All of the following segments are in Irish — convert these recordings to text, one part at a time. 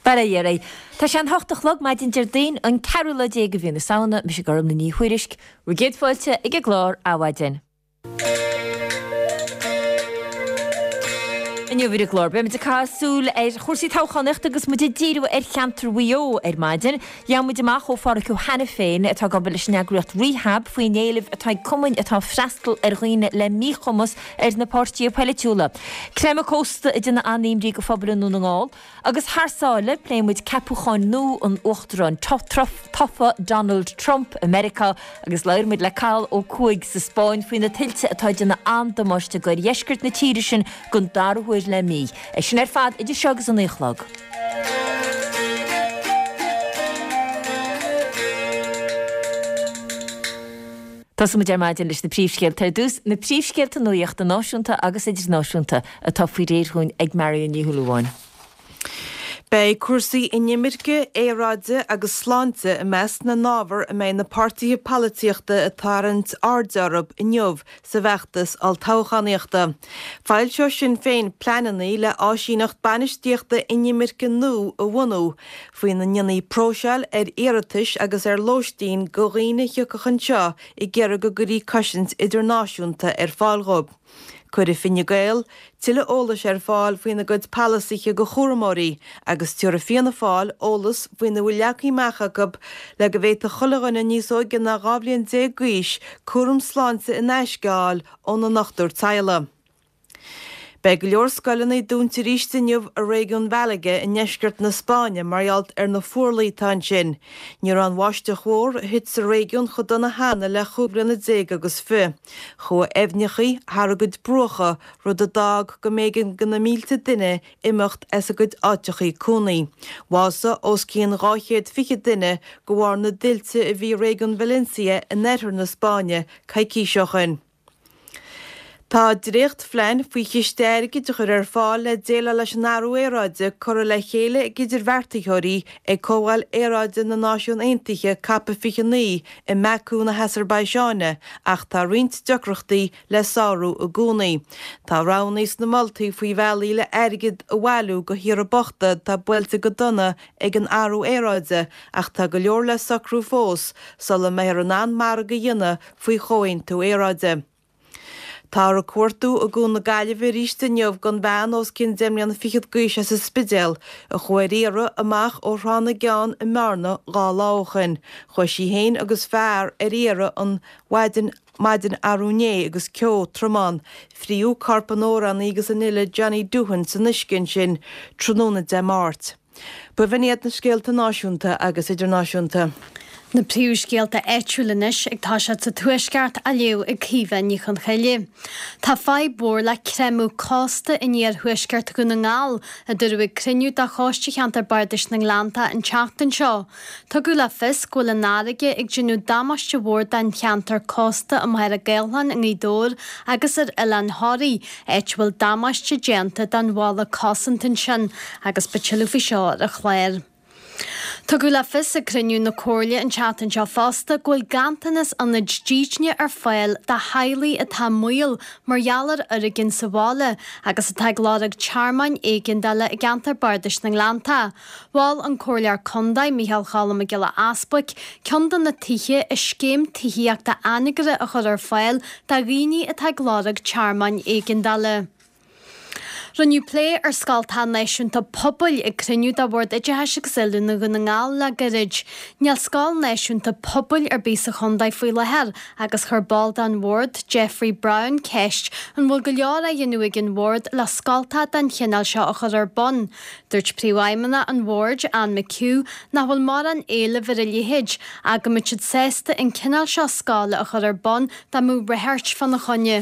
Barra Tá sé an hochtalog maid in Jardín an Carola dé go bhíonna saona me sé gom na ní chuirisk, ru géad fáilte ag glár áhaidin. Inniu bhí glór be me cáúil chósaí táchanecht agus mu díú cheantar bhío maidin, ja mu deach ó far acu hena féin atá go leis neagrucht rehab faoin éileh atá cumain atá freistal roioine le míchomas na pátí peúla. Cléime cósta i duna aníimrí go fabrin nó ngáil, agus thsáile pléimmuid capúcháin nó an Uachtarán tofa Donald Trump America agus leirmuid le cáil ó cuaig sa Spáin faoin na tiltte atá duna andamáiste go dhéisgurt na tíiri sin gon darhuair le mí. Sin fad idir segus an échlog. Tás mu dearmaidin leis na príomhscéalta dús na príomhscéalta nuíochta náisiúnta agus idir náisiúnta atá faoi réirthún ag Marion ní Thuúlaháin. Bei cuasaí inimirce éráide agus sláinte I meas na nábhar a mé na pártaí políochta a tarrant ard'Europ inniuh sa bheachtas al táchaíochta. Fáil seo sin féin pleanaí le áisínacht banistíochta inimirce nó a bhhanú faoin na nionnaí próseáil éiritis agus lóistín go riine thiocachan seo I gcearra go gurí cosint idirnáisiúnta fáilghób. Cuir finne gael, tile ólas fáil faoin na gud palasiche go chóramóí agus tuair fianna fáil ólas faoin na bhfuileachaí meachagab le go bhéit a chulaganna níos óige na gáblíonn 10 guis cuaram sláinte in eisgáil ón na nachtúir taile. Bei go leor scoileanna dúnta rístaniuh a réigiún Bhealaige in neisgurt na Spáine maralt na fuorlaí tan sin. Níor an bhaiste chóir hit sa réigiún chu donna hána le chúbranna 10 agus fi. Chua efnechaí har a gud brocha rud a dag go mégan gona 1000 duine imimecht as a gud áitechaí cúnaí. Wása os cían ráchéad 50 duine go bhhar na dilte a bhí réigiún Valencia in nethar na Spáine caiicí seochan. Tá drécht flein faoi chisteirigi de chur fáil le déile leis an áú éráide chur le chéile ag idir bheartaigthirí ag cóháil éráide na náisiún Aontaithe cappa fichaní I meú na Azerbaijáine ach tá rint deocrochtaí le sáú a gúnaí. Tá ráníos na moltaí faoi bhealaí le airgid a bhhailú go hiar a bochta tá builte go donna ag an áú éráide ach tá go leor le sacrú fós sal le méar an an mar go dhéine faoi choin tú éráide. Tá a cuartú a gún na gaiileh rístaniuh gan bhean os cin déimleanna fichiad gúis as a spidéal a chuiríire amach ó ranna geán I marna gá láchan, chu sí héin agus fearr ire an maidin arúné agus ceo tromán, friú carpanóran agus an ile Johnny Doohan san iscin sin tróna de mát. Bu bhainiad na scéalta náisiúnta agus idirnáisiúnta. Na príomhscéalta éitiúlanis ag tá se sa tuaisceart a leo ag cíomh ní chun chaile. Tá fáid bór le creimú cásta in níor thuaisceart go na ngáil a dúrú criniú a cháiste cheantar bardais na Nglánta an teachtain seo. Tá go le fis go le náige ag ginú damáiste bhór den cheantar cásta am heir a Gaelhan in Ídór agus ar Ilan Hárí éitbhfuil damáiste déanta den bhála cásantain sin agus betilúfi seo a chléir. Tá go le fis a criniú na cóirle an teachtain seo fásta ghfuil gantanas an na ddíne ar fáil de hailí atá muil margheallar ar a gin sa bhála agus atá gládag charmain éigean deile I gantar bardais na Nglánta. Bháil an cóirlear condaid Michael Chalam a gile aspaig ceandan na tithe I scéim tithiíach de anigre a chur ar fáil de rií atá gládag charmain éigean deile. Runniu plé ar scaltá náisiúnta pobl ag criniú a bhór ide heise silú na gona ngáil le garid. Níl scáil náisiúnta pobl ar bís a chundaid faoi leheir agus churbal den Ward Jeffrey Brown ceist an bhfuil go leor a dhéanú an Ward le scaltá den chinál seo a chur ar bon. Dúirt príomhaimena an Ward Anne McHugh na bhfuil mar an éile bhar a líhéid a go muid sésta in chinál seo scála a chur ar bon dá mú brethairt fan na chonne.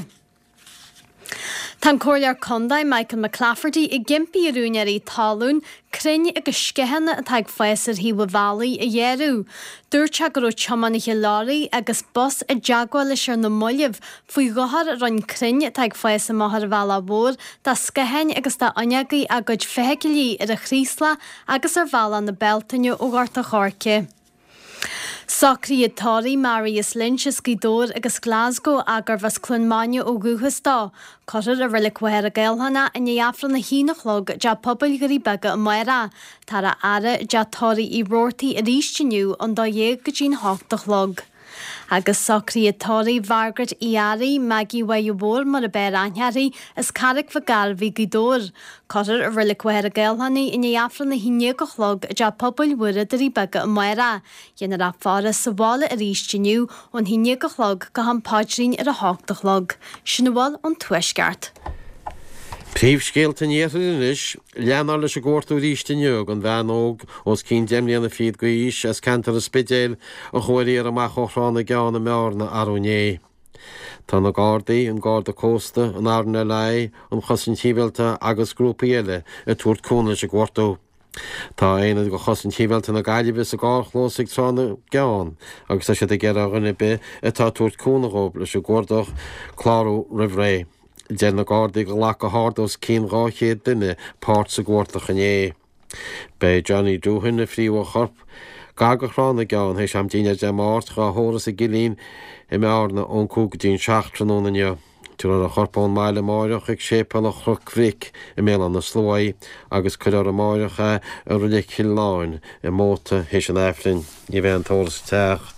Tá cóirlear condaid Michael McClafferty I gimpi arúnear I talún crinne agus scehanna atá ag féasar hí bhhaí a dhéirú. Dúirte go chomanige láirí agus bus a deagháil leis ar na moileh faoi gothar ran crinne atá ag féasa maithar bhela bhór tá scehain agus tá aineagaí a gcuid feicilí ar a chrísla agus ar bhela na beltainne ó gharta chárce. Sacríatáí Marius Lynch is Gidór agus Glasgow agar was Clonmania ó Guhastá. Corir a rilik weir a gailhanna in iafran na hínachlog ja pobl gurí bega a maira. Tara ara ja tóri I rorti a rístiniu an da ég gajin hochtachlog. Agus Sacríatáí Margaret Iari Maggie Wayubor mar a bear anheari is carric fa galvi Gidór. Corir a rilik weir a gailhanni in iafran na hínachlog ja pobl wura darí bega a maira. Yen ra fara sa wala a rístiniu on hínachlog go han páidrin ar a hochtachlog. Sinnawal on tuisgart. Príomhscéalta níoris leanar leis a gcóirtú rístiniu an bhean óg os cín deimlíanna fiad go ís as cantar a spidéil a chuirí ar amach choránna geánna meárna arúné. Tá na gádaí an gáda cósta an arna lei an chosan tíbelta agus grúpa eile a túirt cúna a gcóirtú. Tá éad go chosan tíbelta na gaiilebis a gárchlósigh trána geán agus tá sé a ggéar a rinne be atá túirt cúna rób leis a gcórdach chlárú rihré. Déan na gádaí go lech a hardós cín ráchéad duine páirt sa gcóirtach ané. Bei Johnny Dúhan na phríomh chorp gagachránna geán hééis am díine de máirt go hóras a gilín I meárna ón cúgadín seachtranónanne. Tuair a chorpán meile máireach ag sépal a chruchric I mélan na slóí agus chuir a máirecha a rulik chiláin I móta hééis an éiflinn I bheith an tóras teach.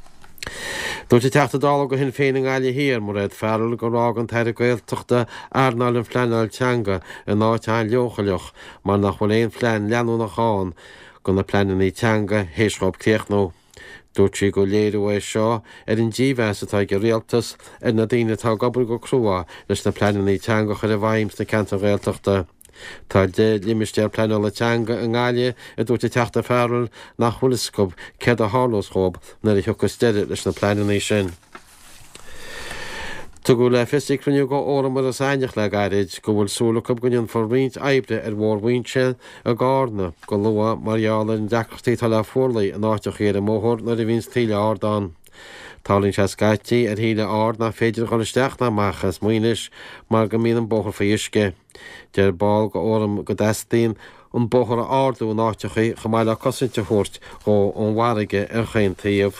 Dúirt I teachta dála go hin féin gáile hir mar réad fearil go rá an teir gailteachta airnáil an phleanáil teanga an áiteáin leochaileach mar nach bhfuil éon phlean leanú nach cháin go na pleanaí teanga héisróp cléachnó. Dúirt sí go léirú é seo ar an ddíbheas atá go réaltas ar na daine tá gobar go cruá leis na pleanaí teanga chuir a bhaims na cantar réalteachta. Tá de limisteir pleanála teanga an gáile a dúirt I teachta fearil nach chulascob cead a hálósrób na I thuchas deire leis na pleanaí sin. Tá go le fisicruniu go óra mar a saineach le gairid go bhfuil súlacab gonnean for riint aibre ar mhórhaintse a gána go lua marall an deachtaí tal le fórlaí an áiteach ar a móthir na a bhíns tíile ardán. Tálinn se scaití ar híle ard na féidir cholisteach na machas muoinis mar go mín an bóthar fa isce. Deir báil go óram go deistín an bóthar a ardú an áiteachí chamáile cosinte thuirt ó an mharige ar chéin taobh.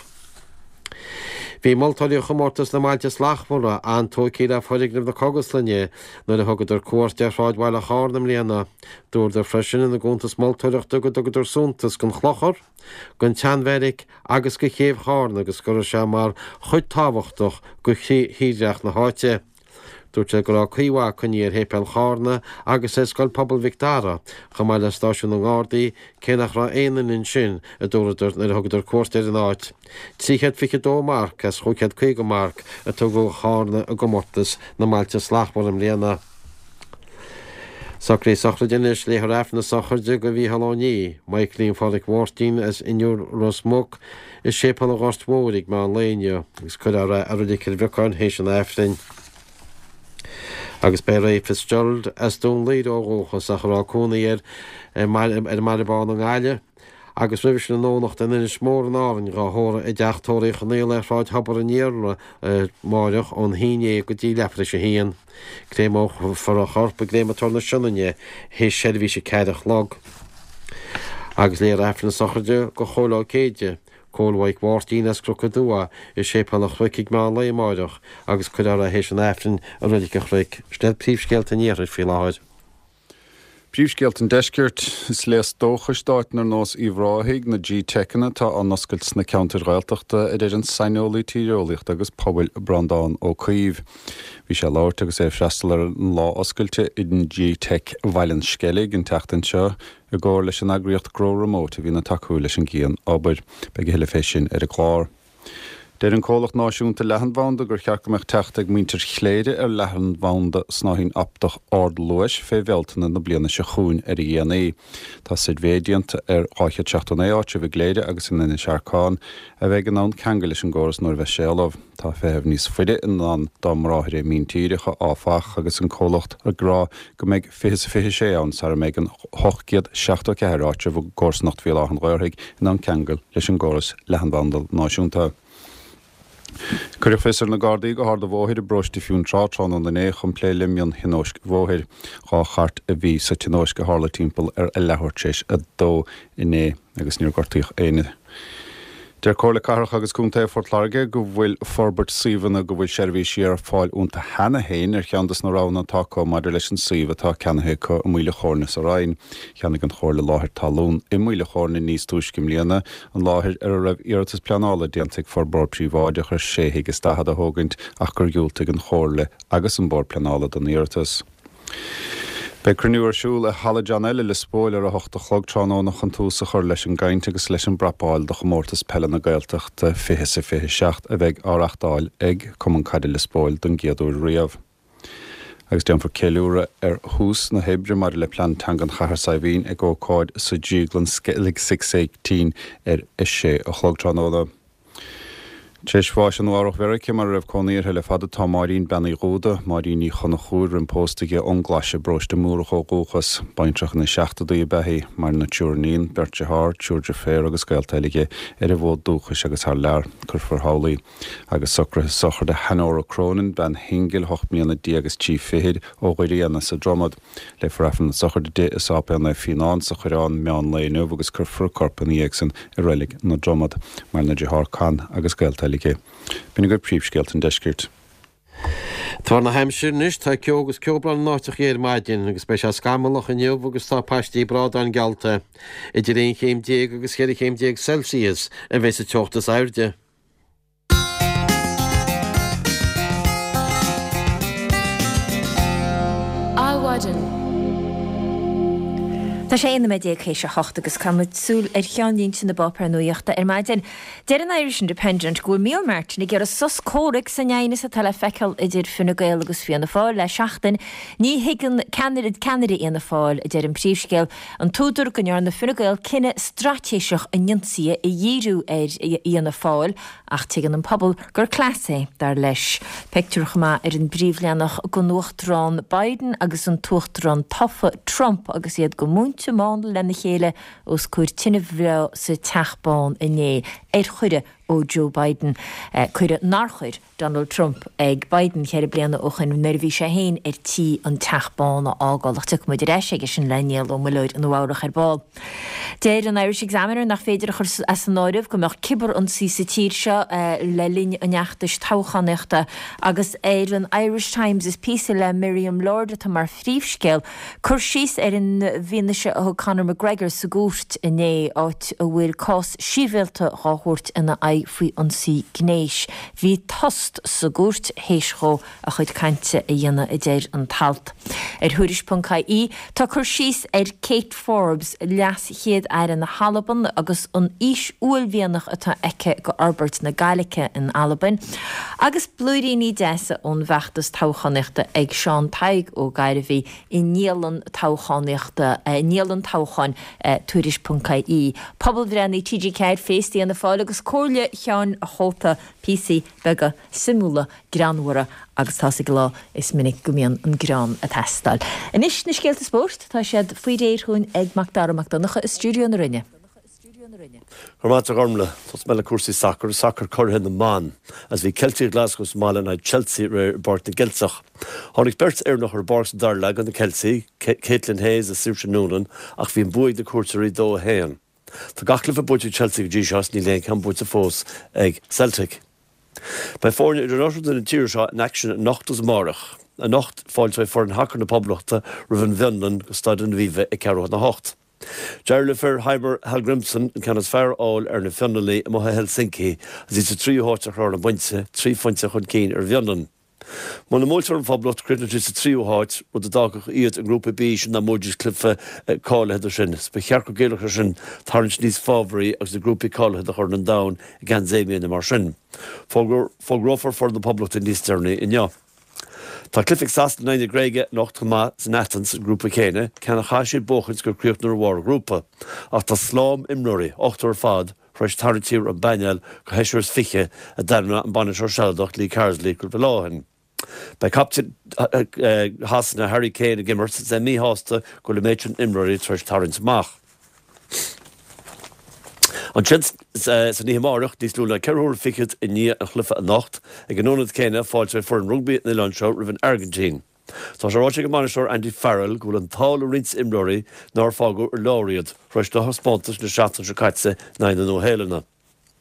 Bhí moltáí chomórtas na mailte slachmóra an tócíad a foiignamh na cogaslanne nuair a thugad ar cuairt dearráid bhile chánam líana dúir de freisin na gúntas moltóireach tugad ar súntas gon chlochar, gon teanmheric agus go chéobh chána agus go se mar chuid táhachtach go híreach na háite. Dúirt sé go rá chuomhá chuníar hépel chána agus é scoil pobl Victara chamáile stáisiún an gádaí cé nach rá éanaan in sin a dúidir na thugad ar cuairt ar an áit. Tríchead fiche dó marc as chuichead chuige marc a tugó chána a gomórtas na mailte slachmór am léana. Sacré sachradinnis le raifna sacharde go bhí hallání, mai clín fálik mórtín as inúr rosmóg is sépal a gást mórig má an léine, gus chud a rudidir bhicáin hééis an éiflinn. Agus bei Ray Fitzgerald as dún líad ógóchas a churá cúnaí ar maribán an gáile, agus ribh na nónacht an inis mór an áhann go thóra I deachtóirí chanéil ar fáid habar an níorla máireach ón híine go dtí lefra sé hían. Gréimóch for a chorpa gréimetar na sinnne hééis seirbhí sé céadach log. Agus le raifna sacharde go chólá céide, cóilhaigh mórtínas crocadúa I sépal a chruiigh má le máireach agus chuir a hééis an éiflinn a rudig a chruic, stel príomhscéalta níorir fi láid. Príomhscéalt an deisceart is leas dóchastáit ar nós íomhráigh na G-Techna tá an oscailt na ceantar réalteachta a an sainolaí tíreolaíocht agus pobl Brandán ó Caomh. Bhí sé láirt agus é freistal ar an lá oscailte I den G-Tech bhaileann scealaigh an teachtain seo a ggóir leis an agriocht gró remót a bhí na takeú leis an gcéan obair beag heile fésin ar a chlár. Déir an cólacht náisiúnta lehanmhánda gur chearcamach teachtaigh muintir chléide ar lehanmhánda snáthín aptach ard luis fé bheltainna na bliana se chuún ar I dhéanaí. Tá siad védianta ar áiche teachtaí áte bhí gléide agus in ina searcáin a bheith an ceanga leis an ggóras nóir bheith séalamh. Tá féhebh níos fuide in an dámráthir mín tíirecha áfach agus an cólacht a grá go méid fiche sé an sa méid an 8 seachta ceráte bh gcórsnacht bhí an ghirthaigh in an ceangal leis an ggóras lehanmhánda náisiúnta. Cuir féar na Gardaí go háda bhóthir a brostí fiún trátráin an na chun plé limionn hinóisc bhóthir chá chart a bhí sa tinóisc hála timppel ar a lethirtéis a dó iné agus níor gortaíoch éine. Der cóla carach agus cúnta Fort Large go bhfuil forbert síhanna go bhfuil seirbhís ar fáil únta hena héin cheandas na rána tácha maidir leis an síomh atá cenathe go mhuiile chórnas a rain. Cheanna an chóirla láthir talún i mhuiile chórna níos túiscim líana an láthir ar a raibh iartas pleanála déantaigh for bord príomháide chur séthaigh is stahad a thógaint ach gur giúltaigh an chóirla agus an bord pleanála don iartas. Bei cruniúar siúil a Halla John eile le spóil ar a hochta chlogtránónach an túsa chur leis an gaint agus leis an brapáil do chomórtas pelle na gailteach de 27 a bheith áreachtáil ag cum an caidir le spóil don giadúir riamh. Agus dean for ceúra ar hús na hebre mar le plan tangan chahar saibhín ag ócáid sa ddíglan scilig 618 ar isé a chlogtránóla. Teis fáis an bhharach Verice mar raibh coníir le fada tá marín benna róda maríní chuna chúr an póstaige onglaise brosta múrach ó góchas baintrach na 16 behí mar na túrnín Berthe Hart, Túrde Fér agus gailteilige ar a bhód dúchas agus th lear chur forthálaí agus sucrathe sochar de Hanóra Cronin ben hingil 8 mbliana agus tí fihéid ó gcuiríanna sa dromad le forrafan sochar de dé is ápa na fián sa churán meán léinú agus chur for corpaní san i rélig na dromad mar na Dehar Khan agus gailteilige. Bína gur príomhscéalt an deiscirt. Tá na heimsir níos tá ceogus ceoblan náteach éar maidin agus bei se scamalach in neomh agus tá páistí brád an gealta idir 1 agus 2 Celsius a bheits a teochttas airde. Áhaidan. Tá sé na méid chééis se hocht agus cumid súl ar cheanlín sin na bopar nuíochta ar maidin. Deir an Irish Independent go mí mert nig gur a sus córic san éine sa tal feiceil idir finna gail agus fianna fáil le seachtain ní higann Canada íana fáil idir an príomhscéil an túidir gonear na finna gail cinenne stratéiseach a nionsaí i dhíú ar íana fáil ach tuigeann an pobl gur clasé dar leis. Pictúrchama ar an bríomhleannach go nuachtrán Biden agus an tuachtrán tofa Trump agus iad go mún mána lena chéile os cuair tinna bhrá sa teachbán inné ar chuide ó Joe Biden chuide nachchuir Donald Trump ag Biden chéir blianana óchan nervhí sé héin ar tí an teachbána ágáil tu muidir éis agus sin lenéal ó mleid an bhharach ar báil. Déir an Irish Examiner nach féidir chur as an áirih go meach cibar an sí sa tír seo le líne aneachtas táchaneachta agus éir an Irish Times is písa le Miriam Lord tá mar phríomhscéil chur síos ar an bhíine se ó Conor McGregor sa gúirt inné áit a bhfuil cás síbhéalta ráthúirt ina faoi an sí gnéis. Bhí tost sa gúirt héisró a chuid cainte a dhéana i déir an talt. Ar thuiris.caí tá chur síos ar Kate Forbes leas chéad ar na Halaban agus an ís uailbhíanach atá eice go Albert na Gailliche in Alban. Agus blúirí deasa ón bheachtas táchaneachta ag Seán Teig ó Gairihí i níalan táchaneachta níalan táchain thuiris.caí. Pobl bhreannaí TG Ceir féistí an na fáil agus cóirle cheann a chóta PC bega simúla granhara agus tá sig lá is minic gomíon an grán a testal. Inis na scéalta sport tá siad faoi réirún ag Macdara Macdonacha i stúdio na rinne. Chomát ormla, tos meile cuasaí soccer curthe na man, as bhí Celtic Glasgow mála na Chelsea bart na Gilsach. Tháinig bert nach ar bars darla an na Chelsea, Caitlin Hayes a Saoirse Noonan, ach bhíon buig de cuasaí dó héan. Tá gachlifh a buid Chelsea go ddíseas ní léon can buid a fós ag Celtic. Bei fórne idir náisiúnta na tíir seo in action nachtas marach. A nacht fáilte for an hacar na poblachta roimh an bheanlan go staid an bhíbeh ag cearúd na hocht. Jarlifer Heiber Hallgrimson in Canas Fair all ar na Fionnally a Moha Helsinki as it's a 3 hóirt ar na buinte, 3 fointe chun cín ar bheanlan. Má na móiltar an poblach crinne is a 3 hóirt rud a dagach iad an grúpa bí sin na móidis clifa cáilethe sin. Spe chearco géalacha sin tarint níos fábhraí agus na grúpa cáilethe a chur an dain i gan Zéimion na mar sin. Fógrófar for na poblach in níos dearnaí in ja. Tá clifig sas na gréige nacht má san Athens grúpa chéine cena chaisiad bóchans gur críochtnar war grúpa. Ach tá slám imnoirí 8 fad freis tartíir a bainal go heisirs fiche a darna an banis ar sealdach lí Carsley gur beláhan. Bei captain hasna Harry Kane a gimmert sa mí hásta go le méid an imnoirí freis tarint mach. An tjens san níhamárach dís lúla ceirúir ficid i ní a chlufa a nacht ag an ónad céine fáilte for an rugby na Landseo rih Argentín. Tá sé ráite go manisteir Andy Farrell go an tála rins imróí ná fágu ar láiriad freis do haspátas na seaachtain se caiitse 9 ó héilena.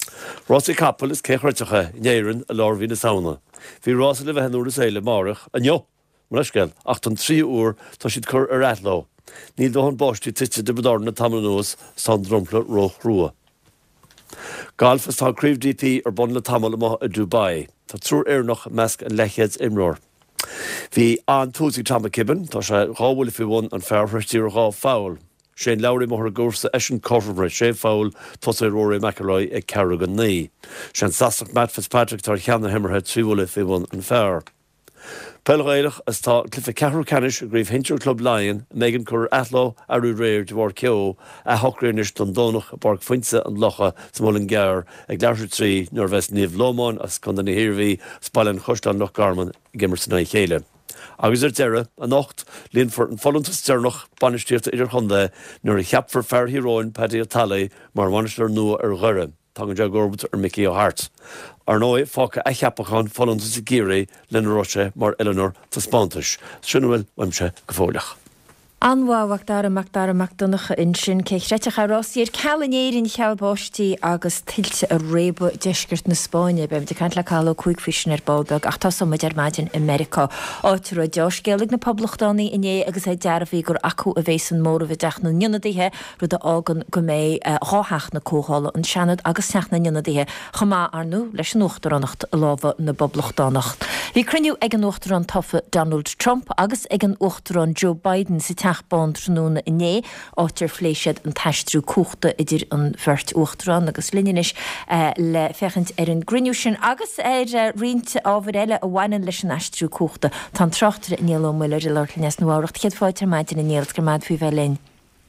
Rossi Capel is céchreitecha néirann a lár hí na saona. Bhí Rosa le bheith úr is éile marach a neo, marascel, ach an 3 úr tá siad chur ar atló. Níl dóhan bostí tite de bedarna tamlanúas san drompla roch rua. Galfas tá críomh DP ar bon le tamala a Dubai. Tá trúr éarnach measc an leichéad imróir. Bhí an túsaí tama ciban, tá sé ráhfuil fi bhain an fearthirtíar rá fáil. Shane Lowry mar gúrsa eisian corfbre sé fáil tosa Rory McIlroy ag Carrigan ní. Sean sasach Matt Fitzpatrick tar cheanna himmarthe tríhla fi bhain an fearr. Pelghailech as tá clifa cehrú canis a gríomh Hinter Club Lion mégan chur atló arú réir de bhar ceo a hochréirnis don dónach a barc foinse an locha sa mólin gear ag leir trí nuair bheits níomh Lomán as chun na hirhí spáilin chustan nach Garman gimmer sanna chéile. Agus deire an nocht líon for an follantas tearnach banistíirta idir chunda nuair a cheapfar fearhíróin Paddy a talé mar bhanistir nua ar ghuire. Tá an deag gorbut ar Mickey O'Hart. Ar nói fáca a cheapachán follantas i géirí lena roise mar Eleanor tá spántais. Sinnhfuil weimse go fóileach. Anháhacht dar amach in sin céchreiteach a Rossíir ceanéirn chealbáistí agus tiltte a rébu deisgurt na Spáine bem de cant le call chuig fisin ar Balbeg ach tá samid ar maidin America átar a deosgéalaigh na poblachtánaí iné agus é dearbhí gur acu a bhééis an mór a bheith deach na nionadaithe rud a ágan go méid ráthach na cóála an seanad agus teach na nionadaithe chamá arnú leis an uachtarrannacht láha na poblachtánacht. Bhí cruniú ag an uachtarrán tofa Donald Trump agus ag an uachtarrán Joe Biden sa teachbán tróna iné átar fléisiad an taistrú cuachta idir an bhirt uachtarrán agus lineis le fechant ar an griniú sin agus ar rinte ábhar eile a bhhainan leis an aistrú cuachta tá trachtar in níl muile i leirlinnes nó áirecht chéad fáidir maidin in níl gur maid fao bhelín.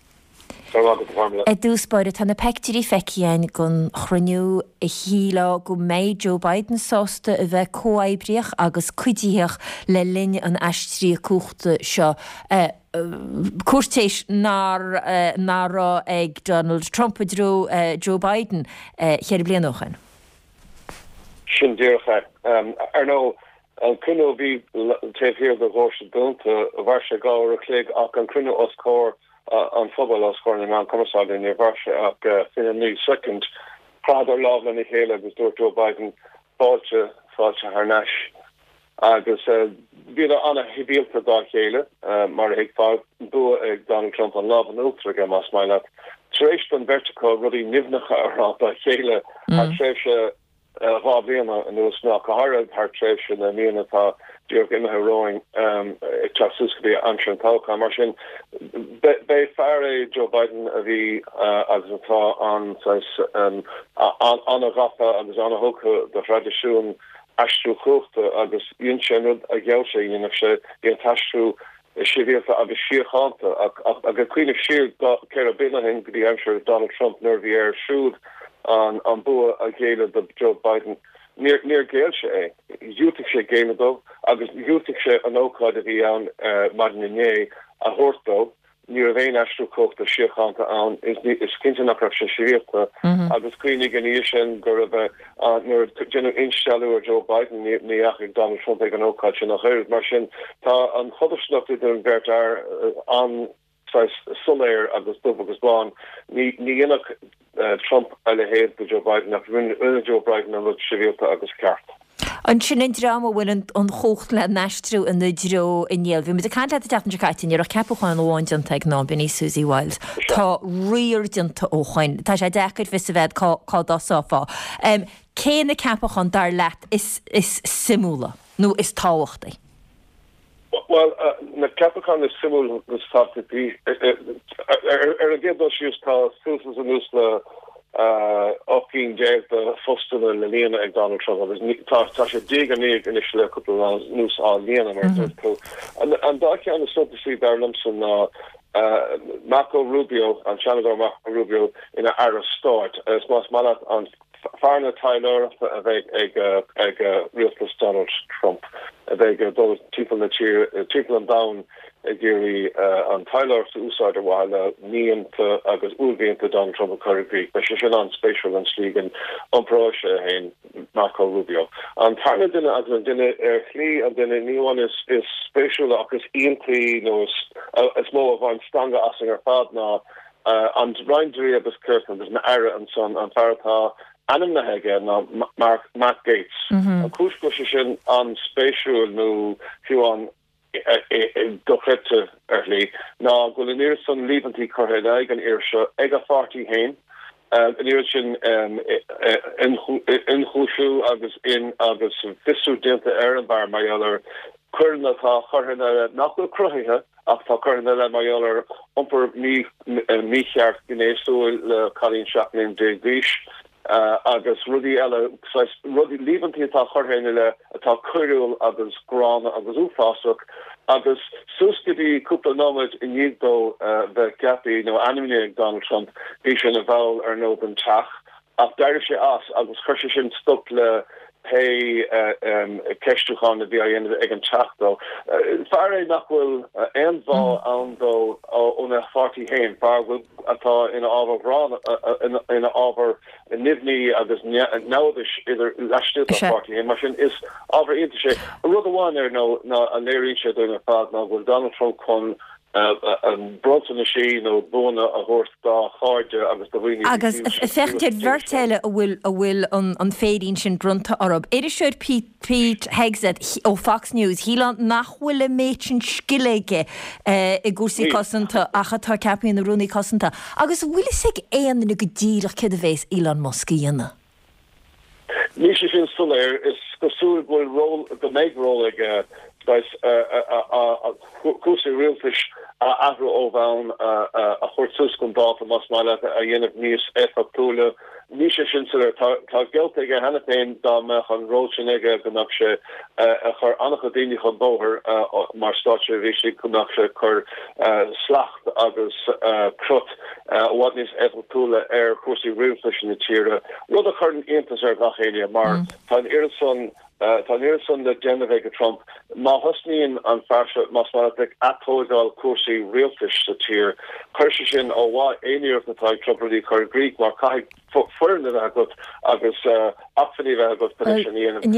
Dúspáide tána pectíí feiceáin gon chruniú i híla go méid Joe Biden sásta a bheith cóaibríoch agus cuidíoch le linne an aistrí cuachta seo. Cuirtéis nárá ag Donald Trump dró Joe Biden chéir blianúchan. Sin díocha ar nó an cruinú bhí taobhhíar do ghóir dúnta a bhar se gáir a cléig ach an cruinú os cór an fobal os cór na commerceáil in bhar se ach fin an ní second Prádar lábla na chéile agus dúir Joe Biden fáilte haar neis agus bhí anna hibíalta dá chéile mar ag fá bu ag Donald Trump an láb an ultra go mas maiile. Tréis an verticá rudí nimnacha ará dá chéile a tréis se Rábliana an nuas ná goharad haar tréis sin a míanatá dúr imime roing clasúscaí anseantácha mar sin bei fearré Joe Biden a bhí agus atá an a gafa agus an hocha do tradiisiún astrú chóchta agus insenud a geilse dhéanamh se déon tastrú sivíalta agus siochananta agus cuioineh siar ceir a binahin go dtí aimseir Donald Trump nervhí ar siúd an bua a géile de Joe Biden near géil se dúteach sé géiledó agus dúteach sé an óáid a bhí an marniné a hortó ní a bhéin astrú chóchta siochananta an is cinnte nach raibh se sivíalta agus cuioinnig an níos sin gur a bheith nuair genú instellú ar Joe Biden ní ach Donald Trump ag an óáid sin nach chuir mar sin tá an choddersnacht an bheirt ar an soléir agus dub agus bán ní dhéanach Trump eile héad go Joe Biden nach rinne Joe Biden an rud sivíalta agus ceart. An sin in drama bhfuil an chocht le neistrú in na dro inéal. Bhí a caiint le deachn caiitin ar a cepaáin óhaint ag ná bin Susie Wild. Tá riordianta óchain. Tá sé dechar vis a bheith cá dásáfá. Cé na cepaáin dar leat is simúla nó is táhachtaí. Well, na Capricorn is simul was thought to be again those used to citizens and used upping Jay the first of the Lena and Donald Trump was Tasha dig and initially a couple of news all Lena and that kind of stuff to see there Lumson Marco Rubio and Senator Marco Rubio in an Irish start as most malat on Farna Tyler ag real plus Donald Trump those people that cheer trickle them down géirí an Tyler sa úsáid bhile níon agus úlbíonnta Donald Trump a Curry Creek, be sin an spéisiúil an slí an anráise hain Marco Rubio. An tarna duine agus an duine ar chlí an duine níháin is spéisiúil agus iontaí nó is mó a bhain stanga asing ar fad ná an Rindri agus Kirkland is na aire an son an feartá anamnahege na Matt Gates. Kushkushin on spatial no fiú an dochrete early. Na go in son leventy corhedag an ersha ega 40 hain. An irchin in Hushu agus fisu dinta bar my other Kurna chorhena nachul crohiha ach tá chorhena my other umper mi miart gnesto le Colleen Chapman de Gish agus rudi ella rudi leventy tá chorhena le tá curul agus gran agus ufasuk agus suskidi couple nomad in Yigdo the Gappy no anime Donald Trump Bishan Aval or Noben Tach af Dirish as agus Kershin stop le pay Keshtuchan the end of Egan Chachdo Fare Nakwil Enval Ando on a 40 hain far will in over Ron in over Nivni agus nowadish either last 40 hain machine is over into another one there no a Larry doing a fad now will Donald Trump con Bronson sí nó buna a horst dá cháide agus do bhine. Agus fechtid verteile a bhfuil an féirín sin drunta orb. Éidir seir Pete Hegseth ó Fox News, hílan nachhfuil a méidsin skilleige I gúsí cosanta achatá ceapí na rúnaí cosanta. Agus bhfuil sig éan na go ddíirech cid a bhés Elon Musk íana. Ní sé sin soléir is go súil bhfuil go méid róla Kusi realfish afro ovan a hortsuskun data mas mala a yen of news efaptula nisha shinser ta geltige hanapain da me han rochenege ganakshe a char anachadini han boher mar stache rishi kunakshe kur slacht agus krut what is efaptula kusi realfish in the tira rudder current intaser gachelia mar tan irson Tan de Genevieve Trump ma husnian an farsha masmatic atodal kursi realfish the tier Kershin o wa any of the type property cur Greek war kai further that got agus afni got position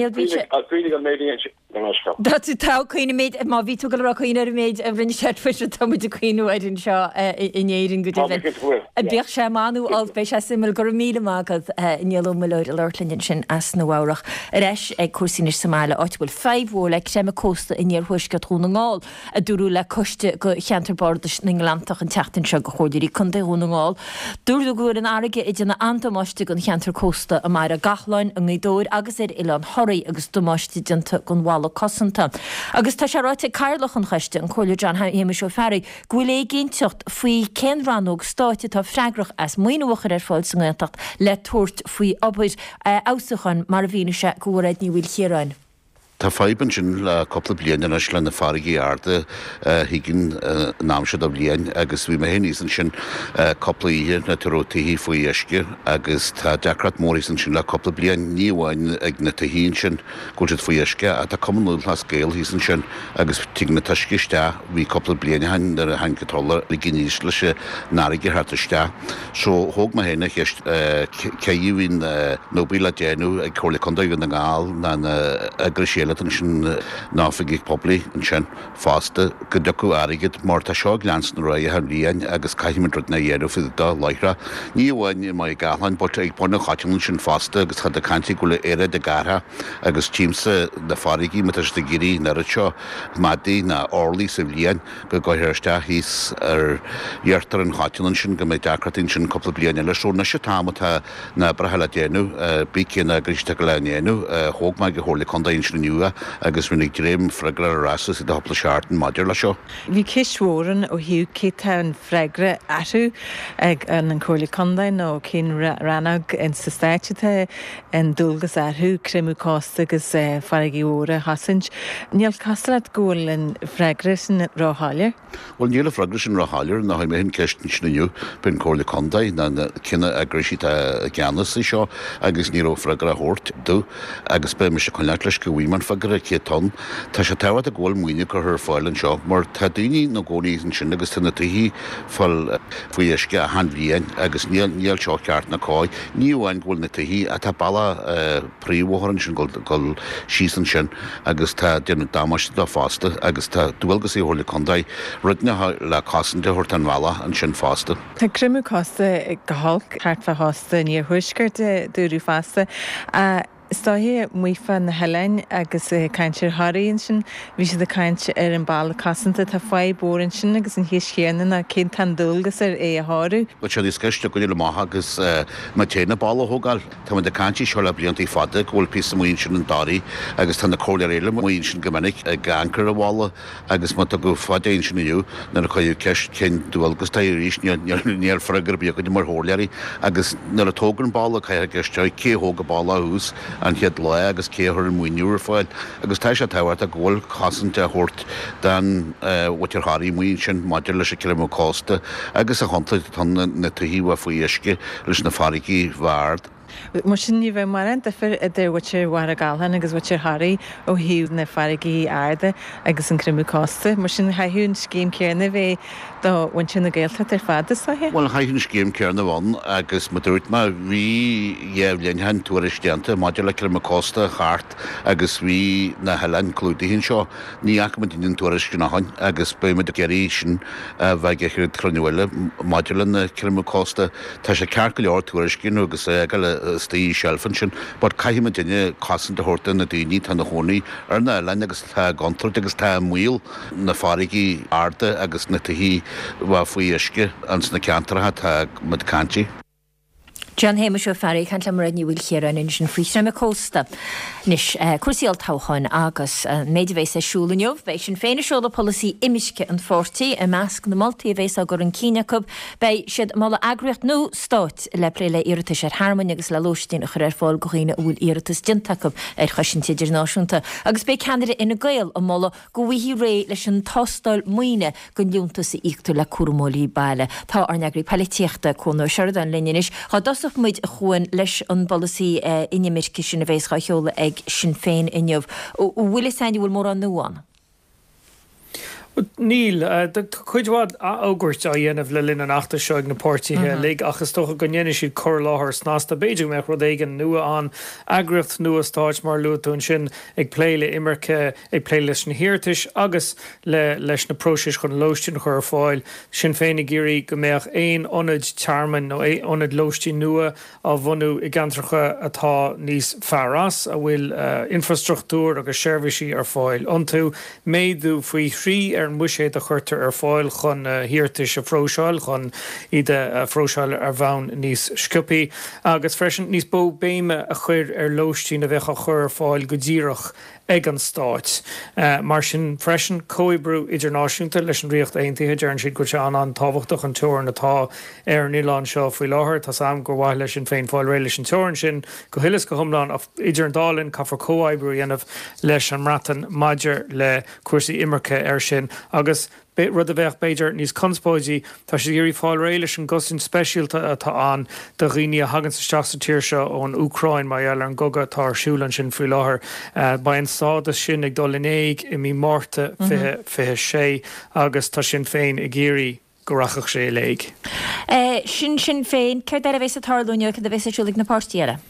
in maybe Dat tá chuoine méid má ví tugal ra chuoine méid a rinne sé fi tam de cuiinú in seo inéirin go a bech sé manú al bei sé simil go míle mágad ineló me leir a leirlinn sin as na bhárach reis ag cuasínis Somália áitbfuil 5 bhór le séime cósta iníar thuisce trúna ngáil a dúrú le coiste go cheantarbardas na Nglandach an teachtain se go chóidirí chun déúna ngáil. Dúrú goir an aige i dna antamáiste an cheantar cósta a mar a gachláin a ngédóir agus Ilan Horaí agus domáiste dinta gon bhála cosanta. Agus tá sé ráite cairlach an chuiste an chola John Hamish seo ferry ghuiil é géinteocht faoi cén ranóg stáite tá freigrach as muoinehachar fáil san ghainteacht le tuairt faoi obair ausachan mar a bhíine se go bhfuil ní bhfuil chéráin. Tá feiban sin le coppla blian in le na farigi arde higin námse a blian agus bhí mé hénísan sin coppla ihe na tarótaí faoi eisce agus tá decrat mórísan sin le coppla blian níomháin ag na tahín sin goid faoi eisce a tá cumúil na scéal hísan sin agus tí na taisciste bhí coppla blian hain ar a hancatála i gníos lei se náige hartaiste. So thóg ma héna ceíhín nóbíle déanú ag chola condaigh na ngáil na agrisisial sin náfigigh poblí an sin fásta go docu airigid mar tá seo glans na roi a líon agus caiimiid na dhéanú fi dá leithra. Ní bhhain mai galan bot ag buna chaitiún sin fásta agus chad a cantí go le éire de gartha agus tíimsa na farigí me de gurí na seo madaí na orlaí sa bblion go gáiriste híos ar dheartar an chaitiún sin go méid decratín sin coppla blian le só na se támata na brethela déanú bí céanna griste go lenéanú thóg mai go hála condaíonn sin nua agus rinnig dréim freigra rasas I de hopla seart an maidir le seo. Bhí cismhóran ó hiú cétá an freigra atú ag an chola condain ó cén ranag in sa stáitete an dulgas atú crimú costa agus farigi óra hasint. Níl castrad ggóil an freigra sin ráthailir? Well, níl a freigra sin ráthailir na haim hen ceistin sin nniu ben chola condain na cinna agrisí a gceannas I seo agus níró freigra hort dú agus be me se conleat leis go bhí man fagur a chéton, tá sé tawad a ghil muoine go thur fáil an seo, mar tá daoine nó gcónaí an sin agus tanna tuí fáil faoi isce a hanbhíon agus níl seo ceart na cáid, níomhhain ghil na tuí a tá balla príomhharan sin ghil sísan sin agus tá déanú dámas le fásta agus tá dúilgus í thula condaid rudne le cosanta thuirt an bhela an sin fásta. Tá crimú costa ag go hálc ceart fa hásta níor thuisgurt dúrú fásta. Stáhí muofa na helein agus caiintir Haríonn sin, bhí siad a caiint ar an balla casanta tá fáid bórin sin agus an híos chéanana a cén tan dulgus ar é a háú. Ba se disceiste go le maitha agus má téna balla thógáil, Tá de cantí seo le blianttaí fada ghil pí muoin sin an darí agus tána cóir réile muoin sin gomininic ag ancar a bhála agus má go fadaon sin inniu na chuú ceist cin dúilgus tá ríis níor freigur bí go mar thólearí agus na a tógan balla caiir gceiste céthóga balla hús an head le agus céthir an muoinúir fáil, agus tá sé táhairt a ghil cosanta a thuirt den bhatir Harí muoin sin maidir leis a cilmú cásta agus a chunta na tuíha faoi isce leis na faricí bhard. Mar sin ní bheith mar an defir a dúirtir war a gáhan agus bhatir Harí ó hiúd na faricí airde agus an crimú cásta, mar sin haithún scéim céarna bheith dohain sin na ggéalta ar fada saithe? Well haithún scéim céarna bhain agus ma dúirt má bhí dhéhlíonn hen tuairistéanta maidir le crimú cásta chart agus bhí na helein clúdaíonn seo níach ma dtíon tuairis na hain agus bu me de geirí sin bheith gechir chrunuile maidir le na crimú cásta tá sé ceart go leor tuairiscin agus stí shelfan sin, bud caiime duine cosanta thuirta na daoine tá na hónaí ar na lein agus tá gantar agus tá muil na faricí arda agus na tuí bha faoi isce ans na ceantartha tá mud cantí. John Hamish o Ferry can le mar níhfuil chéar an in sin frísre me cósta. Nis cuasíal táchain agus méidirvéis a siúlaneomh, bei sin féine seola policy imiisce an fórtaí a measc na moltaí a bhéis a gur an cíneacub, bei siad mála agriocht nó stáit le préile iiritas ar harmon agus le lóistín a chur ar fáil gochaine bhfuil iiritas dintacub ar chuisinti idirnáisiúnta. Agus bei candida ina gail a mála go bhí ré leis an tostáil muoine go dúntas i íchtú le cuaramólí baile. Tá ar neagri palitíochta chun seirad an linis, muid a chuin leis an policy inimirci sin a bhéis chaisiúla ag sin féin inniuh. Bhfuil sain bhfuil mór an nuáin? Níl, chuidhád águrt a dhéanamh le linn an achta seoig na pórtaithe le achas tócha go dhéine siad chur láthair snásta Beiidir me rud éigen nua an agriocht nua stáit mar luún sin ag pléile imirce ag pléile leis na hiirtais agus leis na próisis chun lóistín chur fáil sin féinna géirí go méach éon onid charman nó onid lóistí nua a bhunú i gantracha atá níos fearras a bhfuil infrastruchtúr agus seirbhísí ar fáil. Ontú méadú faoi thrí ar an muiséad a chuirtar ar fáil chun hiirtais a phróseáil chun ide phróseáil ar bhain níos sciupaí agus freisin níos bó béime a chuir ar lóistín a bheith a chur ar fáil go ddíireach ag an stáit. Mar sin freisin cóibrú idirnáisiúnta leis an riocht aontaithe dearann siad go te an tábhachtach an túir natá ar an Ián seo faoi láthair, tá sam gur bhaith leis sin féin fáil ré leis an túir sin go thuilas go thomláin idir an dálinn caithfar cóibrú dhéanamh leis an mratan maidir le cuasaí imirce ar sin agus rud a bheith Beiidir níos conspóidí tá sé géirí fáil ré leis an gostin speisialta atá an de riine a hagann sa steachsa tíir seo ón Ucrain mai eile an goga tá siúlan sin faoi láthair ba an sáda sin ag dul inéig i mí mórta fithe sé agus tá sin féin i géirí gorachach sé léig. Sin féin, ceir a bhéis a tarlúne chu a bhéis siúlaigh na pástíara?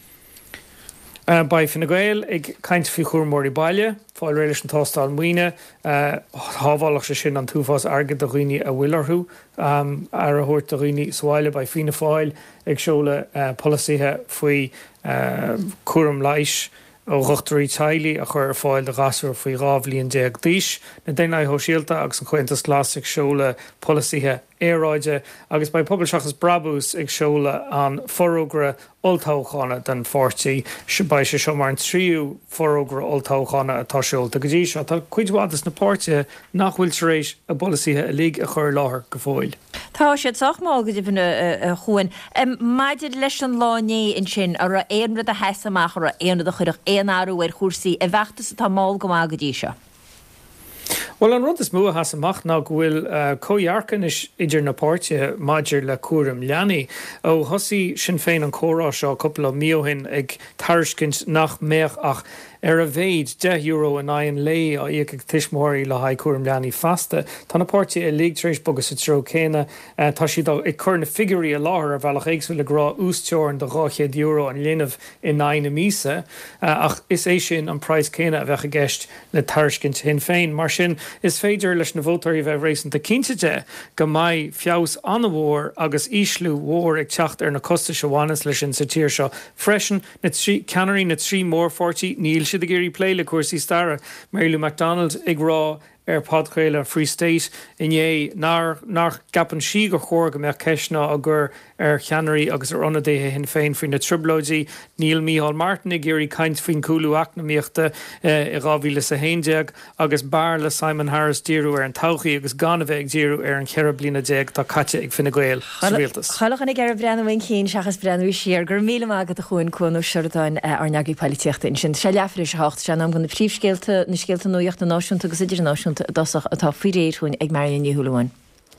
Ba fin na gail ag caint fi chuairmórí baile, fáil ré leis an tástáil muoine, hábhálach sé sin an túfás agad a roioine a bhuilarthú ar a thuirt a roioine sáile ba fina fáil ag seola policíthe faoi cuaram leiis ó ruchtarí teilí a chur ar fáil de gasúir faoi rábhlíonn déag díis, na déanaid ho síalta agus an chuintas glas ag seola policíthe éráide agus ba poblseachas Brabús ag seola an forógra oltáchána den fórtaí ba sé seo mar an tríú forógra oltáchána atá seolta go dtí seo tá cuidhádas na páirte nach bhfuil rééis a bolííthe a lí a chur láthair go fáil. Tá siad soachmá go dtíhanna chuin. Maidir leis an láné in sin ar éonrad a heasamach ar éonrad a chuireach éon áú ar chósaí a bheachtas atá máil go má go dtí seo. Well an rud is mua has amach ná bhfuil cóhearcan is idir na páirte maidir le cuaram leanaí ó thosaí sin féin an córá seo couple of míohin ag tariscint nach méach ach a bhéid €10 in aon lé a ag tiismóirí le haid cuaram leanaí fasta. Tá na páirte i ligtrééis bogus sa tro céine tá siad ag chur na figurí a láthair a bhealach éagsú le grá ústeorin de €200 an léanamh in 9 mísa ach is é sin an price céine a bheith a gceist le tariscint hin féin. Mar sin is féidir leis na bhótarí bheith rééisanta cinnteide go mbeidh feabhas an mhór agus íslú mhór ag teacht ar na costa seohanas leis sin sa tír seo. Freisin na ceanirí na trí mórfortí níl siad a géirí pléile cuasaí stara. Mary Lou MacDonald ag rá podcréile Free State iné nar gapan si go chóir go meach ceisna a gur cheanirí agus ar anadéthe hin féin faoin na triblóidí Níl Mícheál Martin ag géirí caint faoin coolú eacnamaíochta i 2011 agus bar le Simon Harris díú ar an tauchaí agus gan bheith ag díú ar an cheire bliana déag tá caite ag Fine Gael rialtas. Chalach an ag ar brenn cín seachas brenn siar gur míle agad a chuin chuinú seirdáin ar neagaí políochta in sin se leafir is hácht se am gan na príomhscéalta na scéalta nuocht na náisiúnta agus idir náisiúnta dasach atá fí réirún ag Marion Nihuláin.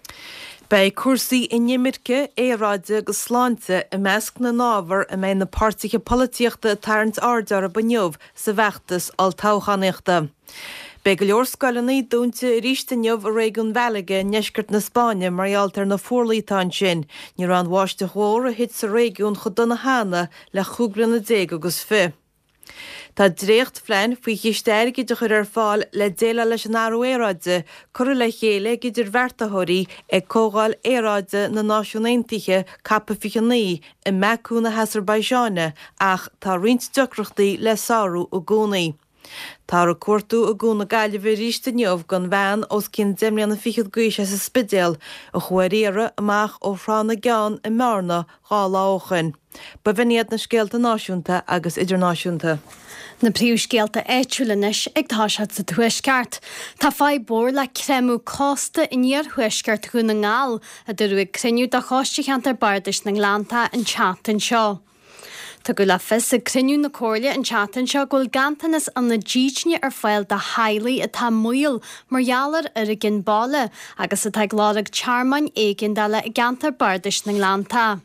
Bei cuasaí i Nimirce éráide agus sláinte i measc na nábhar a mé na páirtithe políochta tarrant ardar a banneomh sa bheachtas al táchaíochta. Bei go leor scoileannaí dúnta ríiste neamh a réigiún Bhealaige neisceart na Spáine maraltar na fórlaítáin sin, ní ran bháiste chóir a hit sa réigiún chudonna hána le chúgranna déag agus fi. Tá dréocht flein faoi chisteir go chur ar fáil le déile leis an áú éráide, chur le chéile idir bheartathirí ag cógáil éráide na náisiúnaontaithe cappa fichaní i meú na Azerbaijáine ach tá rint deocrochtaí le sáú ó gúnaí. Tá a cuatú a gúna gaiile bhí ríiste neamh gan bhean os cin déimlíanna na fichiad gaois sa spidéal a chuiríire amach ó Phrána Geán i Marna gá láchan. Ba bhíad na scéalta náisiúnta agus idirnáisiúnta. Na príomhscéalta éitiúlanis ag táisiad sa thuisceart. Tá fáid bór le creimú cásta iníor thuisceart go na ngáil a dúigh criniú de cháiste cheantar bardais na Glánta an Chatan seo. Tá go le fis a criniú na cóirle an Chatan seo ghfuil gantanas an na díitne ar fáil de hailí atá muil margheallar ar a gin bála agus atá glárag charmain éigin de le gantar bardais na Glánta.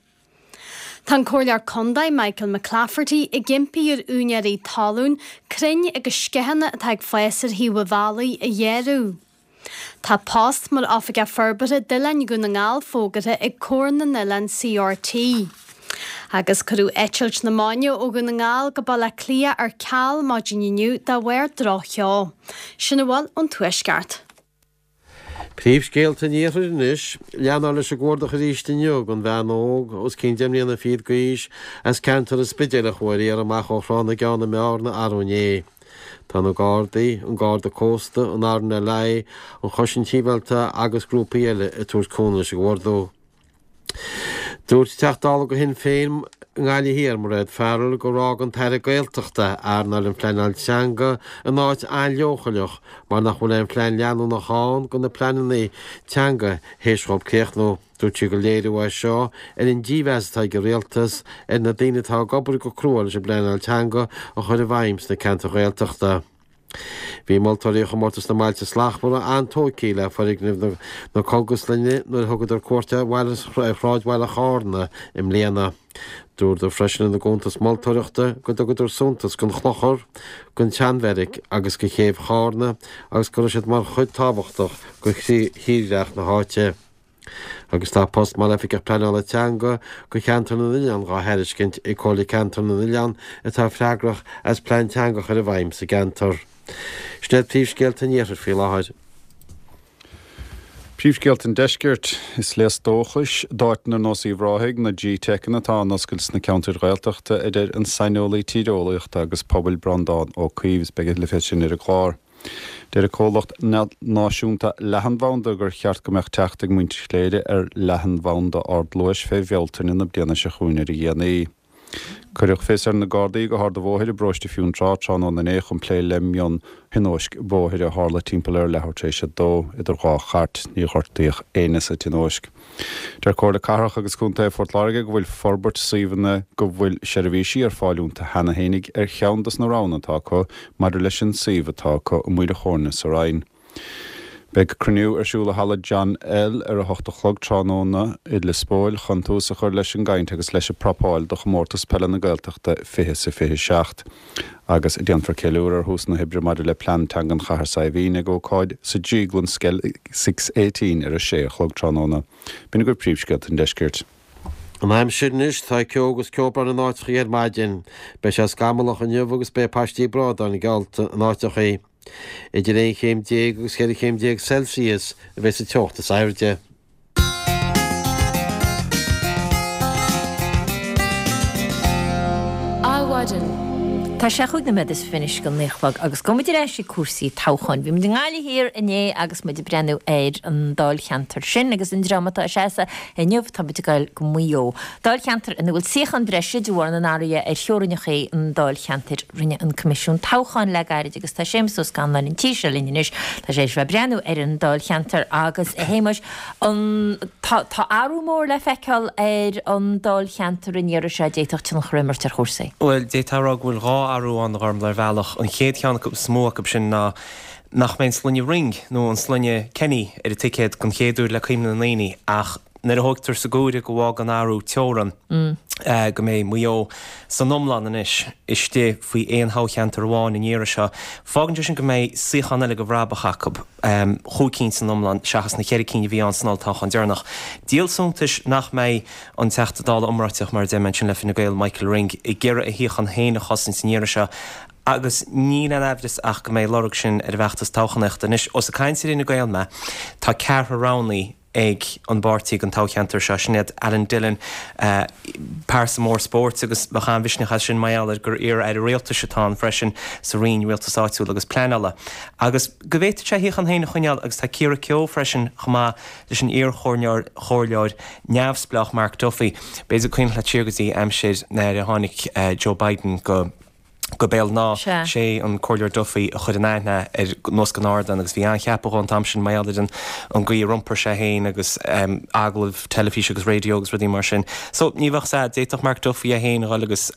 Tá cóirlear condaid Michael McClafferty i gimpií ar úneirí talún crinne agus scehanna atá ag féasar híomh bhalaí a dhéarú. Tá post mar áfige ferbere dilein go na ngáil fógara ag córan na nilean CRT. Agus curú éitilt na máine ó go na ngáil go ball le clia ar ceall máidiniu dá bhhair drocheo. Sinna bhfuil an tuisceart. Príomhscéalta níoris leanar leis a gcóirda a ríiste an bhean óg os cin deimlíanana fiad gaois as cantar a spidéile chuirí ar amach ó Phrána Geán na meárna arúné. Tá na gádaí an gáda cósta an ána lei an chosin tíbalta agus grúpa eile a túircóna a gcóirdó. Dúirt teachtála go hin féin ngáile hir mar réad fearil go rá an teire gailteachta arnal an pleanal teanga an áit einleochaileach mar nach bhfuil an plein leanú na cháin go na pleananaí teanga héisrob céichnú dúirt go léirú seo ar an díhheastá go réaltas ar na daonatá gobar go cruúil se pleanal teanga a chuir a bhaims na canta gailteachta. Bhí moltarí go mórtas na mailte slachmara an tócíile farighnimh na cogus lenne nuair thugad ar cuairte ráid bhile chána im léana. Dúir do freisin na gúntas moltóireachta go dogadúir súntas gon chlochar gon teanmheric agus go chéobh chána agus go siad mar chuid tábhachtach go híreach na háite. Agus tá post malefic pleála teanga go cheantar na Ilian gá heiriscint i cóla cantar na Ilian atá freagrach as plein teanga chuir a bhaim sa gantar. Snead príomhscéalta níorir fí láthid. Príomhscéalta deisceart is leas dóchais dáitina nóí bhráigh na G-Techna tá noscails na Countir Gaeltachta idir an sainolaí tíreolaíochta agus pobl brandán ó cuomhs beagad le fé sin ar a gláir. Déir a cólacht náisiúnta lehanmhánda gur cheart go meach teachtaigh muinte léide ar lehanmhánda ardlóis fé bhealtain na bliana se chuúnar i dhéanaí. Cuireach fés ar na Gardaí go háda bmhóthir broiste fiún rátrán ó na échum plé le mion hinóisc bmhóthir a hála timppla ar lethirtéis se dó idir gá chart ní chortaíoch éine sa tinóisc. Deir cóir carach agus cúnta Fort Larga go bhfuil forbert suíomhanna go bhfuil seirbhísí ar fáilúnta hena hénig ar cheandas na ránatá có mar leis an suomhatá có muide chóna sa rain. Beg cruniú arsúla hala John L ar a 8 chlog tránóna i le spóil chantús a chur leis an gaint agus leis a propáil do chmórtas pelle na gailteachta 26. Agus i dionfar ceúr ar hús na hibre maidir le plan tangan chahar sa bhíine go cáid sa ddíglann scel 618 ar a 6 chlog tránóna. Bína gur príomhsceilt an deiscirt. An aim sinnis tá ceogus ceopar an áitríad maidin, be se scamalach an nniuh be pastí brad an galt an áitechaí. Idir é chéim déag agus chéir chéim déag Celsius a bheits a teocht a sairde. Áhaidan. Tá sé chuig na medas finis go néchfag agus gomuidir éis cuasaí táchain. Bhí de gáala hir iné agus muidir brenn éid an dáil cheantar sin agus in drámatá sésa inniuh tá bit gail go muo. Dáil cheantar in bhfuil siochan breise dúhar na ária ar seorinneché an dáil cheantar rinne an comisiún táchain le gairid agus tá séimsús gan an tíise linis Tá sé bheith brenn ar an dáil cheantar agus a héimeis tá áú mór le feiceil ar an dáil cheantar in dhear sé déach tin chrimar tar chósaí. Well, détárá bhfuil rá arú an garm le bhealach an chéad cheanna go smó go sin nach mé slunne ring nó an slunne Kenny ar a ticket gon chéadú le chuimna na naoine ach nar a thugtar sa gúide go bhág an áú teoran go mé muo san nomlan inis istí faoi éon hácheantar bháin in dhéire seo. Fágan sin go mé siochanna le go bhrába Jacob chucín san nomlan seachas na cheiricín bhí an snaltach an dearnach. Díalsúntais nach mé an teachtadála umráteach mar d sin le fin na gail Michael Ring I ggéire a híochan héna chosin san dhéire seo. Agus ní an efris ach go mé lorug sin ar bheachtas táchanecht inis os a caiinsirí na gail me tá Ceartha Rownley ag an bartíí an tácheantar se sinad Alan Dillon Parsamór Sports agus bachan visnecha sin maiall gur ar a réalta setá freisin sa rion réaltasáú agus planala. Agus go bhéit sé híchan héna chuineal agus tá círa ceo freisin chumá leis an ar chóirleáid neamhsplach Mark Duffy, béidir chuin le tíirgasí amsid na a tháinig Joe Biden go béal ná sé an choirleir Duffy a chud an aithne ar nos gan ádan agus bhí an cheappa an tam sin maiadidir an gcuí rumpur sé héin agus aglah telefís agus radio agus rudí mar sin. So níbhah sa déach Mark Duffy a héin agus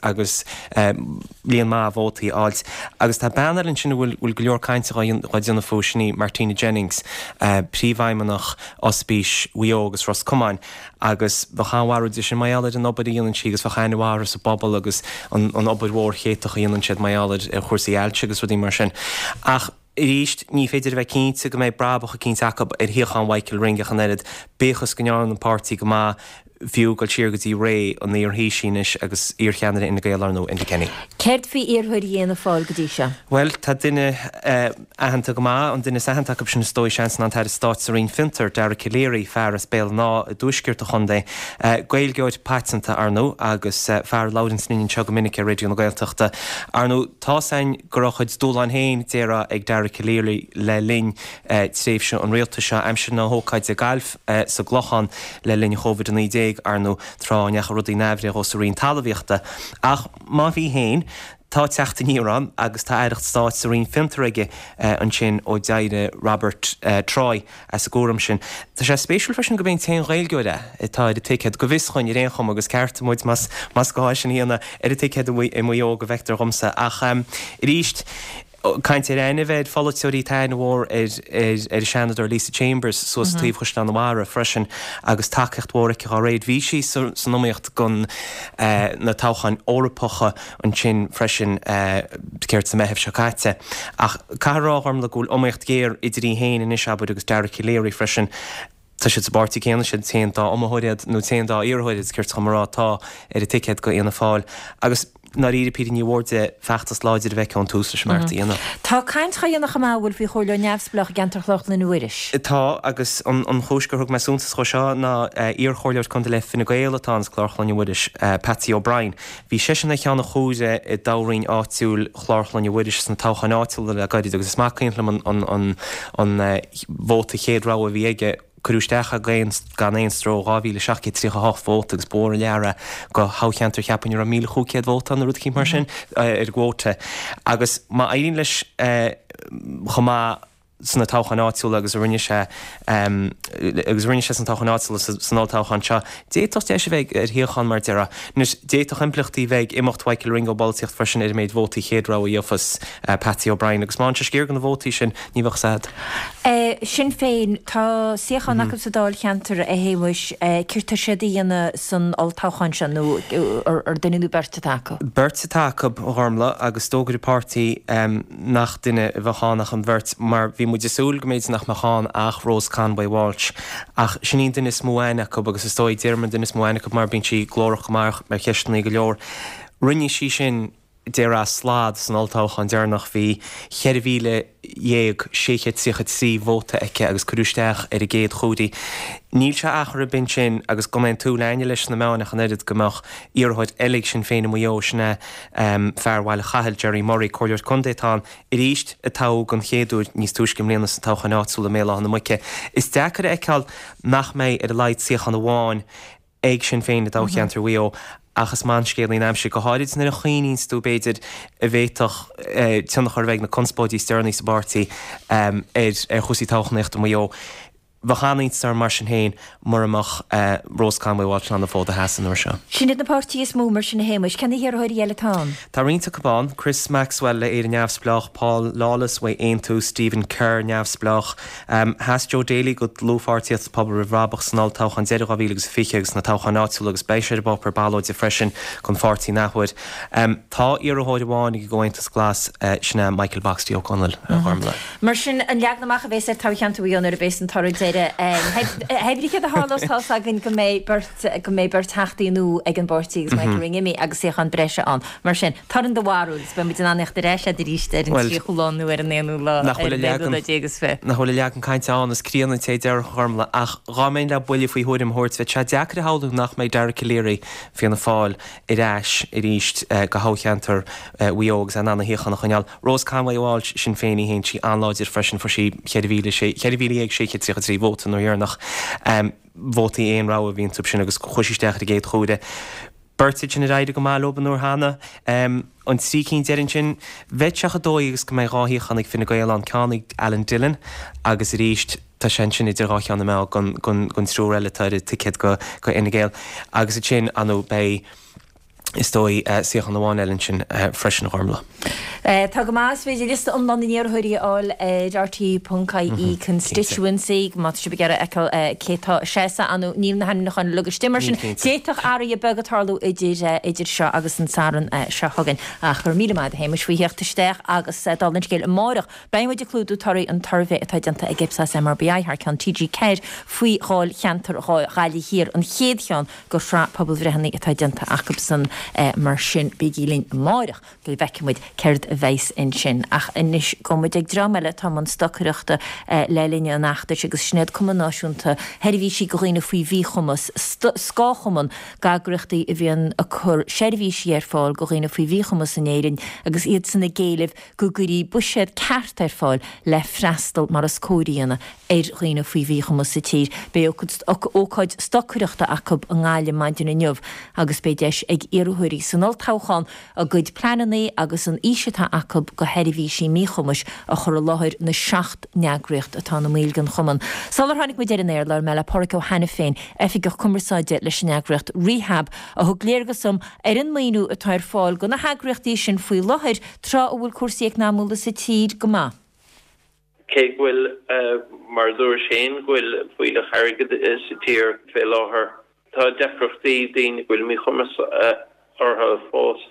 líon má bhótaí áilt. Agus tá banarlinn sin bhfuil go leor caiinte chuidirna fóisinaí Martina Jennings príomhhaimimeach ospís Wio agus Ross Cumáin agus bhchaáhharú sin maialid an obadíon si agus bhchainehhar sa bobbal agus an obadhór chéach íon siad maialid chuirsaí ailte agus rudí mar sin. Ach ríist ní féidir bheith cínta go méid brabacha cínta aca ar híochan Michael Ring an éad béchas go neáin an pártaí go má fiú go tíirgatí ré an íor híisinis agus íorcheanna ina gaalar nó ina Kenny. Ceirt fhí iarthir dhéana fáil go dtí se? Well, tá duine ahananta go má an duine ahananta go sin stoi sean an tar stát sa rion fintar Dara Ciléirí fear a spéal ná a dúiscirt a chundé. Gailgeoid patenta arnó agus fear laudansnín seo go minic a radio na gailteachta. Arnó tásain gorachaid dúláin héin déra ag Dara Ciléirí le linn tréimh se an réalta se aimsin na hócaid a gailf sa glochan le linn chovid an idé arnú tráineach rudí nefri os rion talíochta ach má bhí héin tá teachta níran agus tá éirecht stáit sa rion fintarige an sin ó deide Robert Troy as a gúram sin. Tá sé spéisiúil freisin go bhéon té réilgeide tá de ticead go bhischain I réonchom agus ceirta muid mas goáis sin híanana ar a ticead i mó go bhectar romsa ach ríist Kaint enne bheith folloúí tain bhór ar seanadar Lisa Chambers sos tríomh chuiste an mara freisin agus takecht mhór a réad bhísí san nóíocht gon na táchain órapacha an sin freisin ceirt sa mehebh seáite. Ach carráharm le gúil omíocht géir idirí héin in isabú agus Dara Ciléirí freisin Tá si bartí céanna sin téantá amthóiad nó téantá iarthóiad ceirt chamarátá ar a ticead go íana fáil agus na ríidir píidir níhórte fechttas láidir bheith an túsa smart íana. Tá caiint chaíonna chamáhfuil bhí choirle neamhsplach gentarchloch na nuiris. Tá agus an chúisgur thug meúntas chu seo na íor choirleir chun le finna gaéalatá chláirchlan nuiris Patsy O'Brien. Bhí sé sinna cheanna chúide I dáraín áitiúil chláirchlan nuiris san táchan áitiúil le gaiid agus mácaintlam an bhóta chéadrá a bhí aige Cruústecha gan éon stró gáhíle 7 fót agus bór leara go hácheantar cheapan ar 1000 chucéad bhóta an rud cí mar sin ar ggóta. Agus má éon leis chumá sanna táchan áitiúil agus rinne sé san táchan áitiúil san táchan seo. Déitocht é sé bheith ar hiochan mar deara. Nus déitoch implichtaí bheith imachthhaicil ring ó baltíocht freisin ar méid bhótaí chéadrá a dhéofas Patty O'Brien agus máin se scéir gan na bhótaí sin ní bhah sad. Sin féin tá siochan nach sa dáil cheantar a héhis cirta sé dhéana san altáchan se nó ar duine berta take. Berta take harmla agus tógur pártaí nach duine bhachánach an bhirt mar bhí muid súil goméid nach machán ach Rose Conway Walsh ach sin duine smóine agus is dóid dearman duine smóine mar bín si glórach mar cheistnaí go leor. Rinne sí sin déra slád san altáchan dearnach bhí cheirhíle dhéag séchéad sichad sí bhóta aice agus cruúisteach ar a géad chódaí. Níl se achar a bin sin agus gomain tú leine leis na meánach an éidir gomach iarthid eig sin féin mó sinna fearhhaile chail Jerry Murray choirt chundétán i ríist atá an chéadú níos túiscim léana sa táchan áitsúla méile an na muice. Is deachar eiceáil nach méid ar a leid siochan amháin ag sin féin a dácheantar bhío achas man scéalaí aimse go háid na a chuoín stú beidir a bhéach tunach ar bheith na conspóidí stearnaí sa bartaí ar chusí táchanacht mó. Bhachannaín star mar sin héin mar amach Rose Conway Walsh an na fóda hasan or seo. Sinad na pártaí is mó mar sin héimeis, can hir thuir eiletán? Tá rionta cabán, Chris Maxwell le éidir neamhsplach, Paul Lawless wa tú Stephen Kerr neamhsplach, has Joe Daly go lúfártíocht poblbal rabach sanál táchan 0 agus fichegus na táchan áitiúil agus béisiir bopar ballóid de freisin chun fártaí nachhuid. Tá iarthóid bháin go gointas glas sinna Michael Baxter O'Connell harmla. Mar sin an leagnamach a bhééis tácheananta bhíonar a bhééis an tarú Hebrí a hálastá agin go mé bert taachtaíú ag an bortígus me ringimi agus sé an breise an. Mar sin tar an dohharúils be mit an ancht réise a ríiste choánú ar an éú legus fé. Na chola legan caiinte an is críanna té dear chumla ach ráméin le buile faoi thuidim hort fe se deachar háú nach méid deir léirí fi an fáil i ráis i ríist go hácheantar bhuiógus an anna híchan nach chuneal. Rose Conway Walsh sin féinní hén si anláidir freisin for sí cheirhíle ag sé trí bóta nó dhearnach bótaí éon rá a bhíon tub sin agus chuisisteach a géad chuide. Bertid sin a raide go máóban úr hána an trícín dean sin bheitseach a dóigus go méid ráthíchannig finna goil an cánig Alan Dillon agus ríist tá sin sin idir ráceanna me gon trú eile tuide ticéad go inigéil agus a sin anú bé is dói siochan na bháin eilinn sin freisin harmla. Tá go más féidir lista omlandíarthirí áil RT.caí constituency má si begar cétá sésa anú níl na hanachchan lugus stimmar sin déach áí begatarlú idir seo agus an saran se hagan a chur míid héimes faoíochttasteach agus dálinn céil amach beimid clúdú tarí an tarveh atá denta a gipsa MRBI th cean TG Ceir faoi cháil cheantar gáilí hir an chéadcheán gur fra poblbhrehannaí atá denta achab san mar sin bigílín máireach go bhecemuid ceird a bheits in sin ach inis gomid ag drámeile tá an stochreachta lelíine an nachta agus snéad comnáisiúnta heirhí si goghine faoi bhí chumas scáchaman gagreachtaí a bhíon a chur séirhí si ar fáil goghine faoi bhí chumas in éirin agus iad sanna géileh go gurí buisiad ceart ar fáil le freistal mar a scóíanana éirghine faoi bhí chumas sa tír be ócáid stochreachta acab an gáile maidin inniuh agus béideis ag iarúthirí sanál táchan a gcuid plananaí agus an ísetá acab go heirhí sí míchumas a chur a láthir na 6 neagraíocht atá na mílgan chuman. Salar tháinig mu déir an éir le meile Páirc Ó Hannah féin efig go cumarsáide leis neagraíocht rehab a thug léirgasam ar an míú atá ar fáil go na hagraíochtaí sin faoi láthir trá bhfuil cuasaíag námúla sa tír go má. Cé bhfuil mar dúir sin bhfuil faoi le charigad sa tír fé láthair. Tá defrachtaí daoine bhfuil mí chumas ortha fós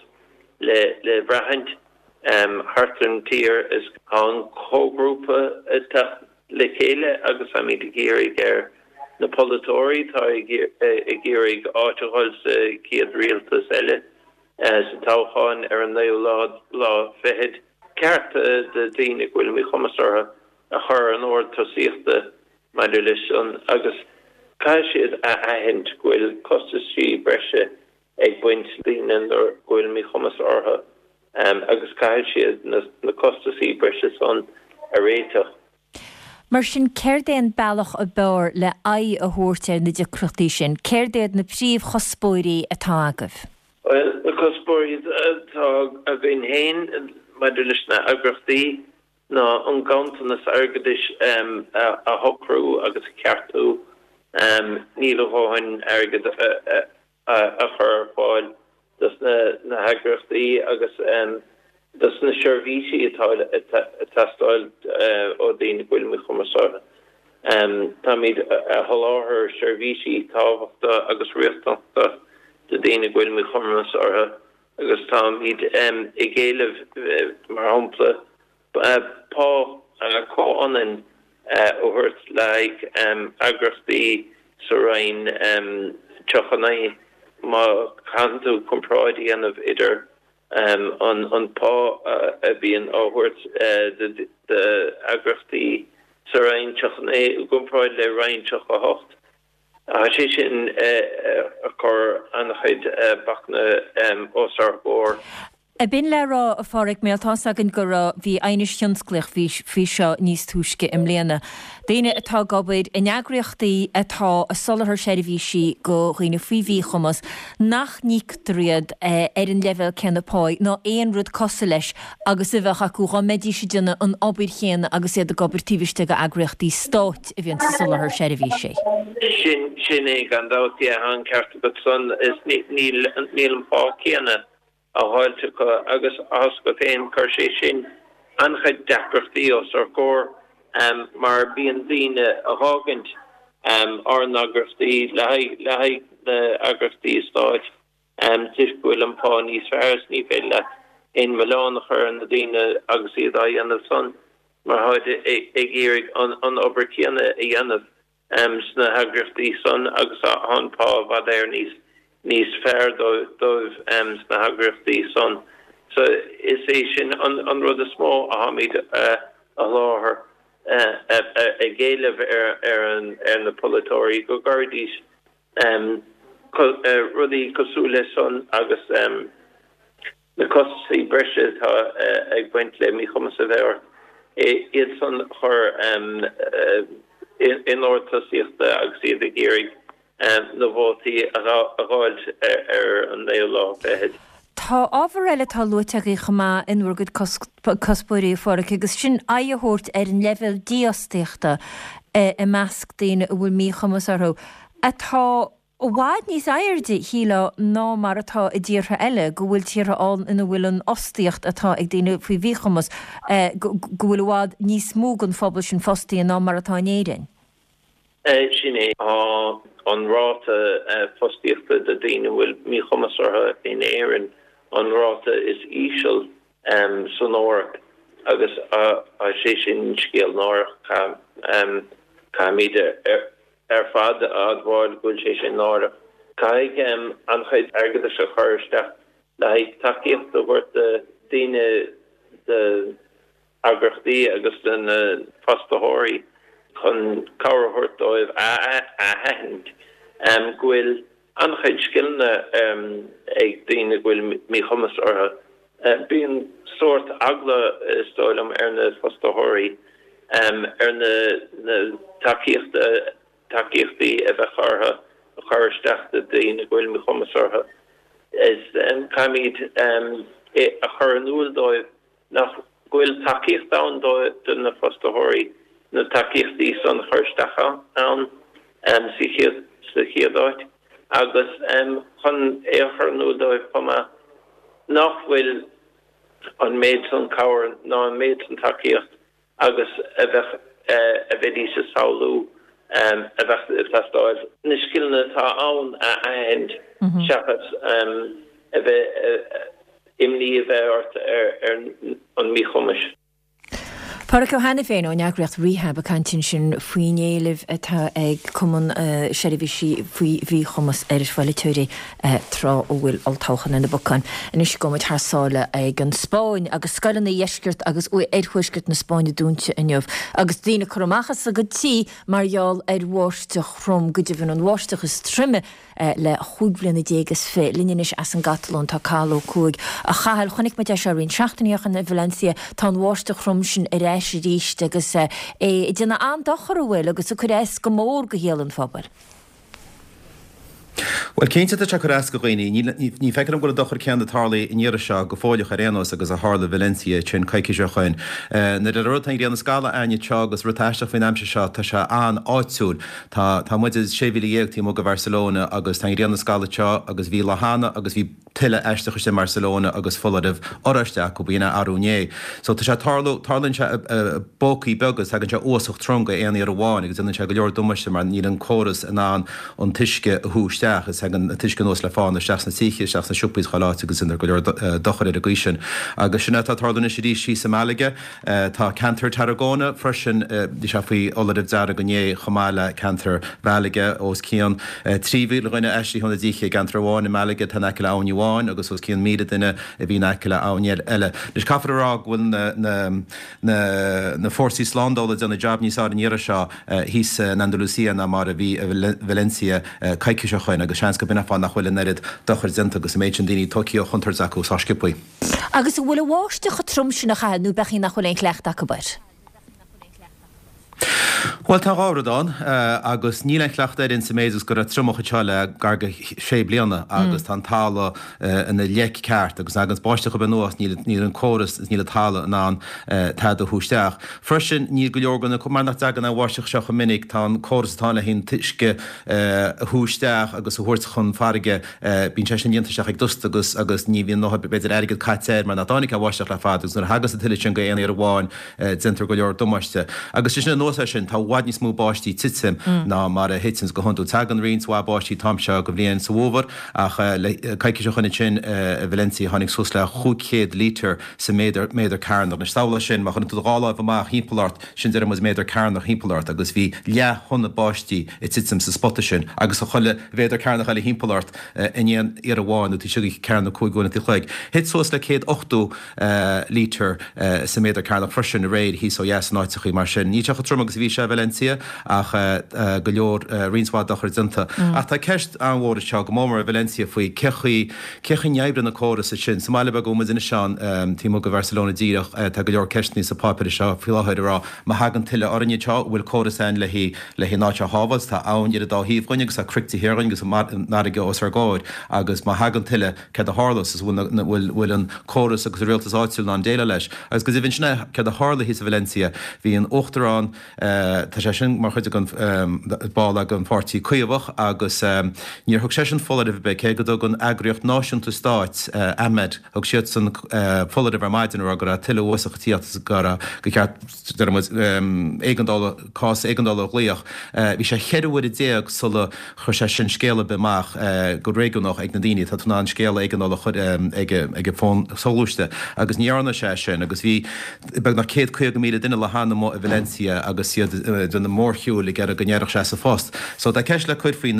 le brahant Hartland tier is an cógrúpa le chéile agus am de géirig na polytóí tá géirig áiteáil sa céad rialtas eile sa táchan ar an lá fehead ceart de daoine bhfuil mí chumasartha a chur an óir tosíochta maidir leis an agus cai siad a ahint bhfuil costas sí breise ag buint daoine ar bhfuil mí chumasartha agus caiil siad na costasí breise son a réiteach. Mar sin céirdéan bailach a beir le a thuirtear na deacrachtaí sin, céirdéad na príomh chospóirí atá agah? Well, na chospóirí atá a bhíon héin maidir leis na agrachtaí ná an gantanas agadis a hocrú agus ceartú níl bháin agad a chur fáil dus na hagrachtaí agus dus na seirbhísí atá testáil ó dtíine bhfuil mi chumasá. Tá míad a halláthir seirbhísí tábhachta agus riachtanachta de dtíine bhfuil mi chumasá agus tá míad i ggéileh mar hampla pá cáanan óhairt le agrachtaí sa rain teochannaí má canú compráidí anmh idir an pá a bhíon áhairt de agrachtaí sa rain teochannaí compráid le rain teocha hocht. sé sin a chur anchaid bachna ósar bór. A bin le rá a fáric méaltá agin go bhí ainis thionsclach fhí seo níos túisce im léana. Déine atá gobaid in neagraíochtaí atá a solarthir seirbhísí go chuoine faoihí chumas nach níic tríad ar an level cenapáid nó éon rud cosa leis agus i bheith acu go médí sé duna an obair chéana agus iad a gobartíbiste go agriochtaí stáit a bhíon sa solarthir seirbhísí. Sin é gan dátí an ceartta go son is níl an pá chéana. A háilte agus as go féin chuir sé sin anchaid deachtartaí os ar cór mar bíon daoine a hágant ar an agrachtaí le agrachtaí stáid tuisbúil an pá níos fearras ní féile in Milán chur an na daoine agus iad a dhéanamh son mar háide ag iarraigh an obair chéana a dhéanamh sna agrachtaí son agus an pá bhd ar níos fearr dóibh sna hagrachtaí son. So is é sin an rud a smó a hamíid a láthair a ggéileh ar na polytóirí go gardís rudí cosúla son agus na cosaí breise tá ag baint le mí chumas a bheir. Iad son chur in ortasíochta agus iad a géirigh na bhótaí a gáil ar an léolá behead. Tá ábhar eile tá luteagaí chumá inhhargad cospóirí fóric agus sin aithóirt ar an level díostaíochta i measc daoine a bhfuil mí chumas arthó. Atá bháid níos airde híle ná mar atá i ddíortha eile go bhfuil tíartháin ina bhfuil an ostíocht atá ag daoine faoi bhí chumas go bhfuil bhád níos smóg an phobal sin fostaí ná mar atá néirin. Sin é an ráta fostíochta de daoine bhfuil mí chumasartha in éireann an ráta is íseal san áireach agus a sé sin scéal náireach míad ar fad a bháil gúil sé sin náireach. Caig anchaid agad a se chuirsteach le takeíocht a bhairt de daoine de agrachtaí agus den fastathóirí chun cabharthirt dóibh a hend gúil anchaid skillne ag daoine gúil mí chumas ortha bíon sort agla stoilm ar na fastathóirí ar na takeíochtaí a bheith chartha a chuirsteachta daoine gúil mí chumas ortha is caimid a chur an úl dóibh nach gúil takeíocht ann dóibh na fastathóirí na takeíochtaí san chuirsteacha ann sa chéadáit agus chun échar nó dóibh chuma nach bhfuil an méid san cabhar ná an méid san takeíocht agus a bheith sa saoú a bheith plastáid. Na skillne tá ann a end seachas a bheith imní a bheith ort ar an mí chumas. Páric ó hena féin ó neagraíocht rehab a cantin sin faoinéileh atá ag cuman seirbhísí bhí chumas ar fáile tuairí trá ó bhfuil altáchan in na bocan. Inis gomid thsála ag an Spáin agus scalanna dhéisceart agus éadhuiisceart na Spáine dúnte inniuh. Agus dtína chumachchas a go tí margheall ar bhórsteach chrum go dtí bhíonn an bhórsteach is trimme le chuúdblianna dégus fé linis as an Gatalón tá cáó cuaig. A chahail chonig me de se rinn seachtaíoch in Valencia tá an bhórsteach chrum sin ar ríist agus duna an dochar bhfuil agus a chu éis go mór go héal an fphobal. Well céinte te choras go ghoine, ní feicear an go dochar cean atálaí iníire seo go fáileach arénos agus a Harla Valencia sin caiici seo chuin. Na de ruta réanna scala aine teo agus rutaisteach faoin amse seo tá se an áitsúil. Tá muid séhííochttaí mo go Barcelona agus tá réanna scala teo agus bhí lehanana agus bhí tiile eisteach sé Barcelona agus fuladh oraisteach go bíine arúné. So tá sé tarlann se bócaí begus hagann se ósach tronga aana ar bháin, agus inna se go leor dumaiste mar ní an choras in an tuisce thuúisteach is an tuisce nó le fáin seach na tíe seach na siúpaí chaláte agus inar go leor dochar a gaisin. Agus sinna tá tarlanna sé dí sí sa Malaga, tá Cantar Tarragona freisin dí se faoi oladh deara go nné chomáile Cantar Malaga os cían tríhí le roiine eistí honna ddíché Cantar bháin in Malaga tá neice le áinháin agus os cían míad duine a bhí neice le áineal eile. Nus caafar ará bhfuil na fórsaí slándóla dena job níos á níire seo hís na Andalusia na mar a bhí Valencia caiici seo chuin agus seans go bina fá nach bhfuil nerid dochar zinta agus méid an daoine Tokyo chuntar acu sáskipaí. Agus bhfuil bháisteach a trumse nach chaú bechí nach chuil lecht a gobar. Well tá áradán agus ní le chleachta in sa méidir go a trumcha teile garga sé blianana agus tá tála ina leic ceart agus agus báisteach go benúas ní an choras ní le tála ná tead a thuúisteach. Freisin ní go leorganna chu mar nach degan na bhaisteach seo go minic tá chorastána hín tuisce thuúisteach agus thuirt chun farige bín te sin dionantasteach ag dusta agus ní bhíon nó beidir aige caitéir mar na dánig a bhaisteach le fad agus nar hagus a tuile sin go aana ar bháin zintar go leor dumaiste. Agus sin nósa sin tá bhaid ní smú báistí titsim ná mar a hitsins go honú tagan rins bhá báistí tamse go bblion sa bhóvar ach caiici seo chuna sin Valencia tháinig sus le 500 lítir sa méidir cairnach na stála sin mar chuna túála bh hípolart sin de mus méidir cairnach hípolart agus bhí le honna báistí i titsim sa spotta sin agus a chuile bhéidir cairnach eile hípolart inon ar bháin tí si cairna chuigúna tí chuig. Hit sos le 108 lítir sa méidir cairnach freisin a réid hí ó yes náitichaí mar sin. Ní teach trum agus bhí se Valencia ach go leor rinsá dochar dinta. A tá ceist anhór seo go mómar a Valencia faoi cechan neibbre na choras sin. Somáile be go mu ina seán tí go Barcelona díireach tá go leor ceistní sa pápir seo fiáid rá má hagan tiile orine teo bhfuil choras ein le hí náte hábhas tá ann iad dá híomhhaine agus a crictí héirn agus náige os ar gáid agus má hagan tiile ce a hálas is bhfuil an choras agus réaltas áitiúil ná déile leis. Agus go bhín sinna ce a hála hí sa Valencia hí an Ochtarrán tá sé sin mar chuide bála an pátí cuiamhach agus níor thug sé sin foladh be cé go an agriocht náisiúnta stáit Ahmed thug siad san foladh ar maidin a gur a tiile osach tíachtas go éigedála léoch. Bhí sé cheadhfuir i déag sulla chu sé sin scéala beach go réúnach ag na daine tá túna an scéala éigedála ag fón solúiste agus níarna sé sin agus bhí be nach 100 mí duine le hána mó a Valencia agus siad duna mórthúil ag ar a gnéireach sé sa fást. So tá ceis le chuid faoi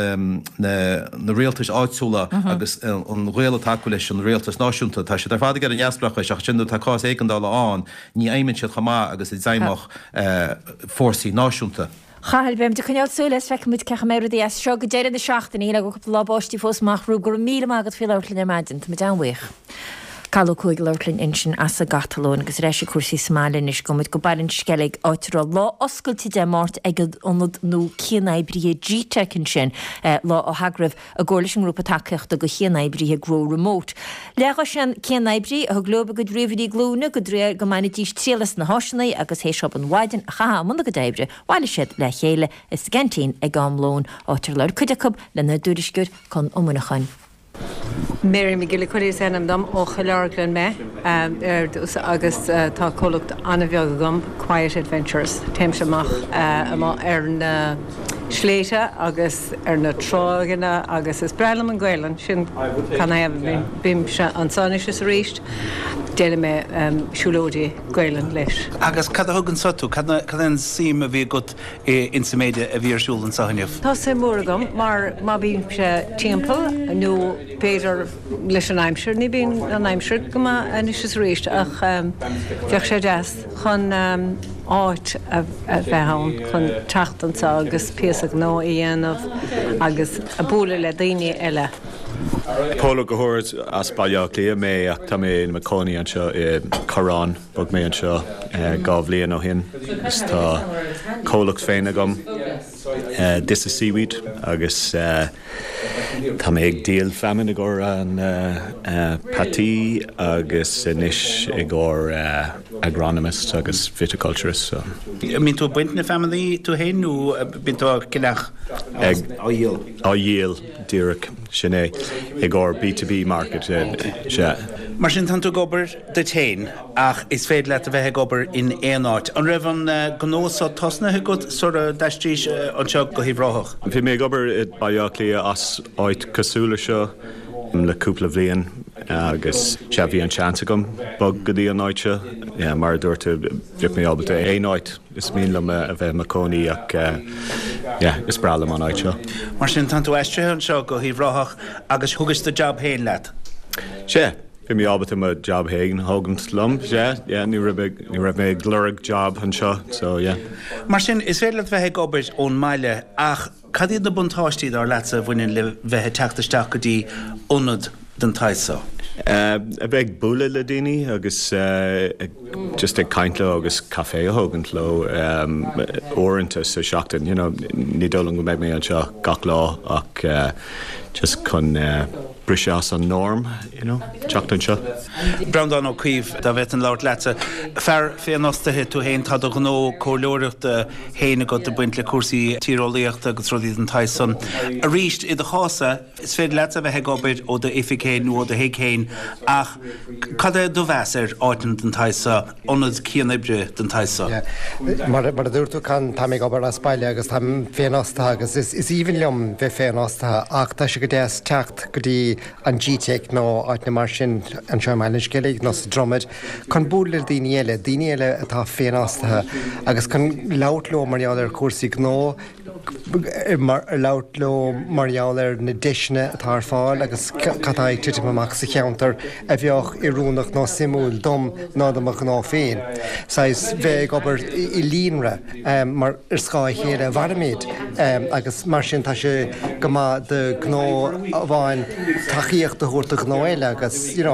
na réaltas áitsúla agus an réala takeú leis an réaltas náisiúnta tá sé ar fád ar an neaspracha seach sinú tá cá éigedála an ní aimiminn siad chamá agus i dzaimach fórsaí náisiúnta. Chail bim de chunealsú leis feic muid cecha mé dí seo go déir na seachtaí le go lábáistí fósmachhrú gur mí agad fi leirlinn ar maidin me danhaich. Calú chuig leirlinn insin as a Gatalón agus rééis cuasí Somália is gomid go bailinn sceig áitirrá lá oscailtí de mát ag anad nó chéanaibrí G-Tecin sin lá ó hagrah a ggóla an grúpa takeíocht a go chéanaibrí Grow Remote. Lecha sin chéanaibrí a glóba go dríomhí glúna go dréir go maina dís trílas na háisinaí agus hééis an waidin a chahamna go déibre bhile siad le chéile is gentín ag gámlón áitir leir chuideachb lena dúrisgur chun ómúnachain. Mary McGilly chuéis enam dom ó chalarglann me agus tá cólacht anna bheag gom Quiet Adventures téimseach ar na sléite agus ar na tráganna agus is brelam an gailen sin can bim se an sanis is ríist déile me siúlódí gailen leis. Agus cad thugann sotú cad an sim a bhí go in sa méide a bhíar an sahanneamh. Tá sé mór gom mar má bhín se timppel nó Péidir leis an aimimseir, ní bíon an aimimseir go is is réist ach bheoh sé deas chun áit a bheithann chun teachtansa agus píasach nó í dhéanamh agus a búla le daoine eile. Póla go thuirt as bailach lí mé ach tá mé na Macónaí anseo Corrán bug mé anseo gá bhbliain ó hin gus tá cólacht féin agam dis a seaweed agus Tá ag díal femin gur an patí agus inis i ggur agronomist agus viticulturist. Mín tú buint na family tú héinú bin tú cinach Á dhéal díreach sinné i ggur B2B market se. Mar sin tan tú gobar de tain ach is féad le a bheith gobar in éáit. An raibh an gnóá tosnathe go sora deistrí an seo go híhráthach. Bhí mé gobar bailachlí as áit cosúla seo leúpla bblion agus se bhí an seanta gom bag go dtí an áite mar dúirta bhíh mé albalta éáit is mílam a bheith macóí ach is bralam an áit seo. Mar sin tan tú eistrithe an seo go híhráthach agus thugus do job héin leat. sé. Fi mé ábata a job héin hágant lom, ní raibh mé glurag job an seo, so Mar sin is féile bheitthe gobar ón maile ach cadí do buntáistí ar lesa bhainein le bheitthe teachtasteach go dtí ónad den taisá. A bheith bula le daoine agus just ag caintle agus café a hágant lo óanta sa seachtain, ní dólan go méid mé an seo gach lá ach just chun brise as an norm, teachtain seo. Brown ó cuomh dá bheith an láir lesa. Fear féanastathe tú héin tá do gó cóleoireachta héna go de buint le cuasaí tírólaíochta agus rodí an taisan. A ríist i do chása is féad lesa bheith gobaid ó de ificéin nó ó de héicéin ach cad é do bheasar áitan den taisa ónad cíanibre den taisa. Mar a dúirtú can tá mé gobar a spáile agus tá féanasta agus is íhan leom bheith féanasta ach tá se go déas techt go dtí an GTech nó áit na mar sin an seo meile scilig nó sa dromid chun búlar daoine eile atá féanastathe agus chun lautló marall ar cuasaí nó lautló marall ar na deisne atá ar fáil agus catá ag tuite amach sa cheantar a bheoch i rúnach nó simúil dom nádamach ná féin. Sais bheith gobar i línre mar ar scáid chéile bharméid agus mar sin tá sé go de gná bháin taíocht a thuirta gnáile agus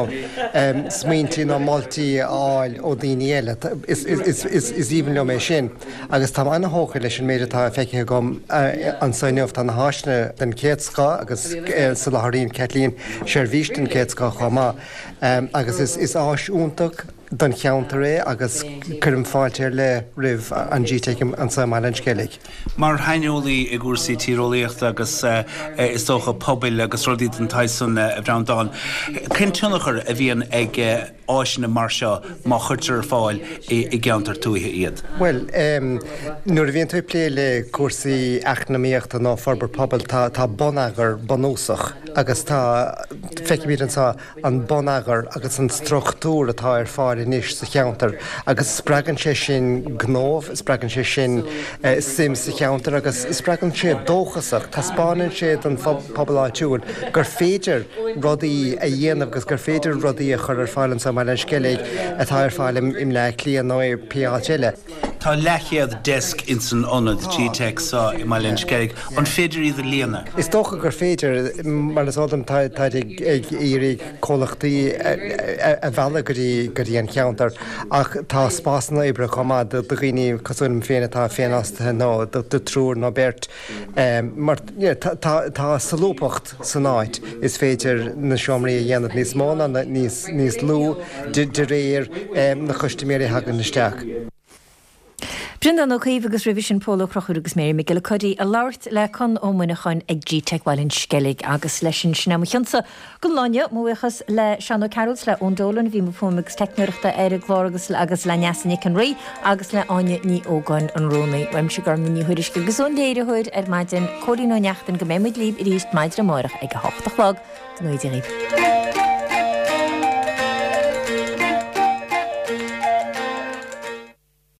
smíntí nó moltúltaí áil ó daoine eile is íhan le mé sin agus tá anna hócha leis an méidir tá feice gom an saoineomh an háisne den céadcá agus sa láthaíonn Cetlín seirbhís den céadcá chomá agus is áisúntaach don cheantar é agus chum fáiltear le rih an GTech an Samáilin Scalig. Mar hainolaí i gúsaí tírólaíochta agus is tócha pobail agus rodí den taisan a bhrádáin. Cén tunachar a bhíon ag áisina mar seo má chuirtear fáil i gceantar túithe iad? Well, nuair a bhíonn tú lé le cuasaí eacnamaíochta ná forbar pobail tá bonagar bonúsach agus tá feicimíad an bonagar agus an struchtúr atá ar fáil inis sa cheantar agus spragan sé sin gnómh, spragan sé sin sim sa cheantar agus spragan sé dóchasach, tá spáinn sé an pobaláitiúil gur féidir rudaí a dhéanamh agus gur féidir rudaí a chur ar fáil an Samáilin Scalig atá ar fáil im le líon nó peáile. Tá lechiad desk in san onad GTech sa i Samáilin Scalig an féidir iad líana. Is dócha gur féidir mar is ádam tá ag írig cólachtaí a bhela gurí an cheantar ach tá spásanna ibre chumá do dhaoine cosúm féine tá féanasta nó do trúr nó beirt mar tá salúpacht san áit is féidir na seomraí a dhéanamh níos móna níos lú de réir na chuisteméirí hagan isteach. Brindan ó chuomh agus revision polo crochú agus mé me Gilcuddy a láirt le chun ómuineáin ag GTech Samáilin Scalig agus leis sin sinamchansa go láine muchas le Sean Carrolls le óndólan bhí fómigus technoireachta ar glóragus agus le neasannic an ré agus le aine ní ógáin an rónaí weim se gur muní thuirisce gusúndéire chuid ar maidin choín ó neachtain go méid líb i ríist maidir amórach ag a 8 nóidir.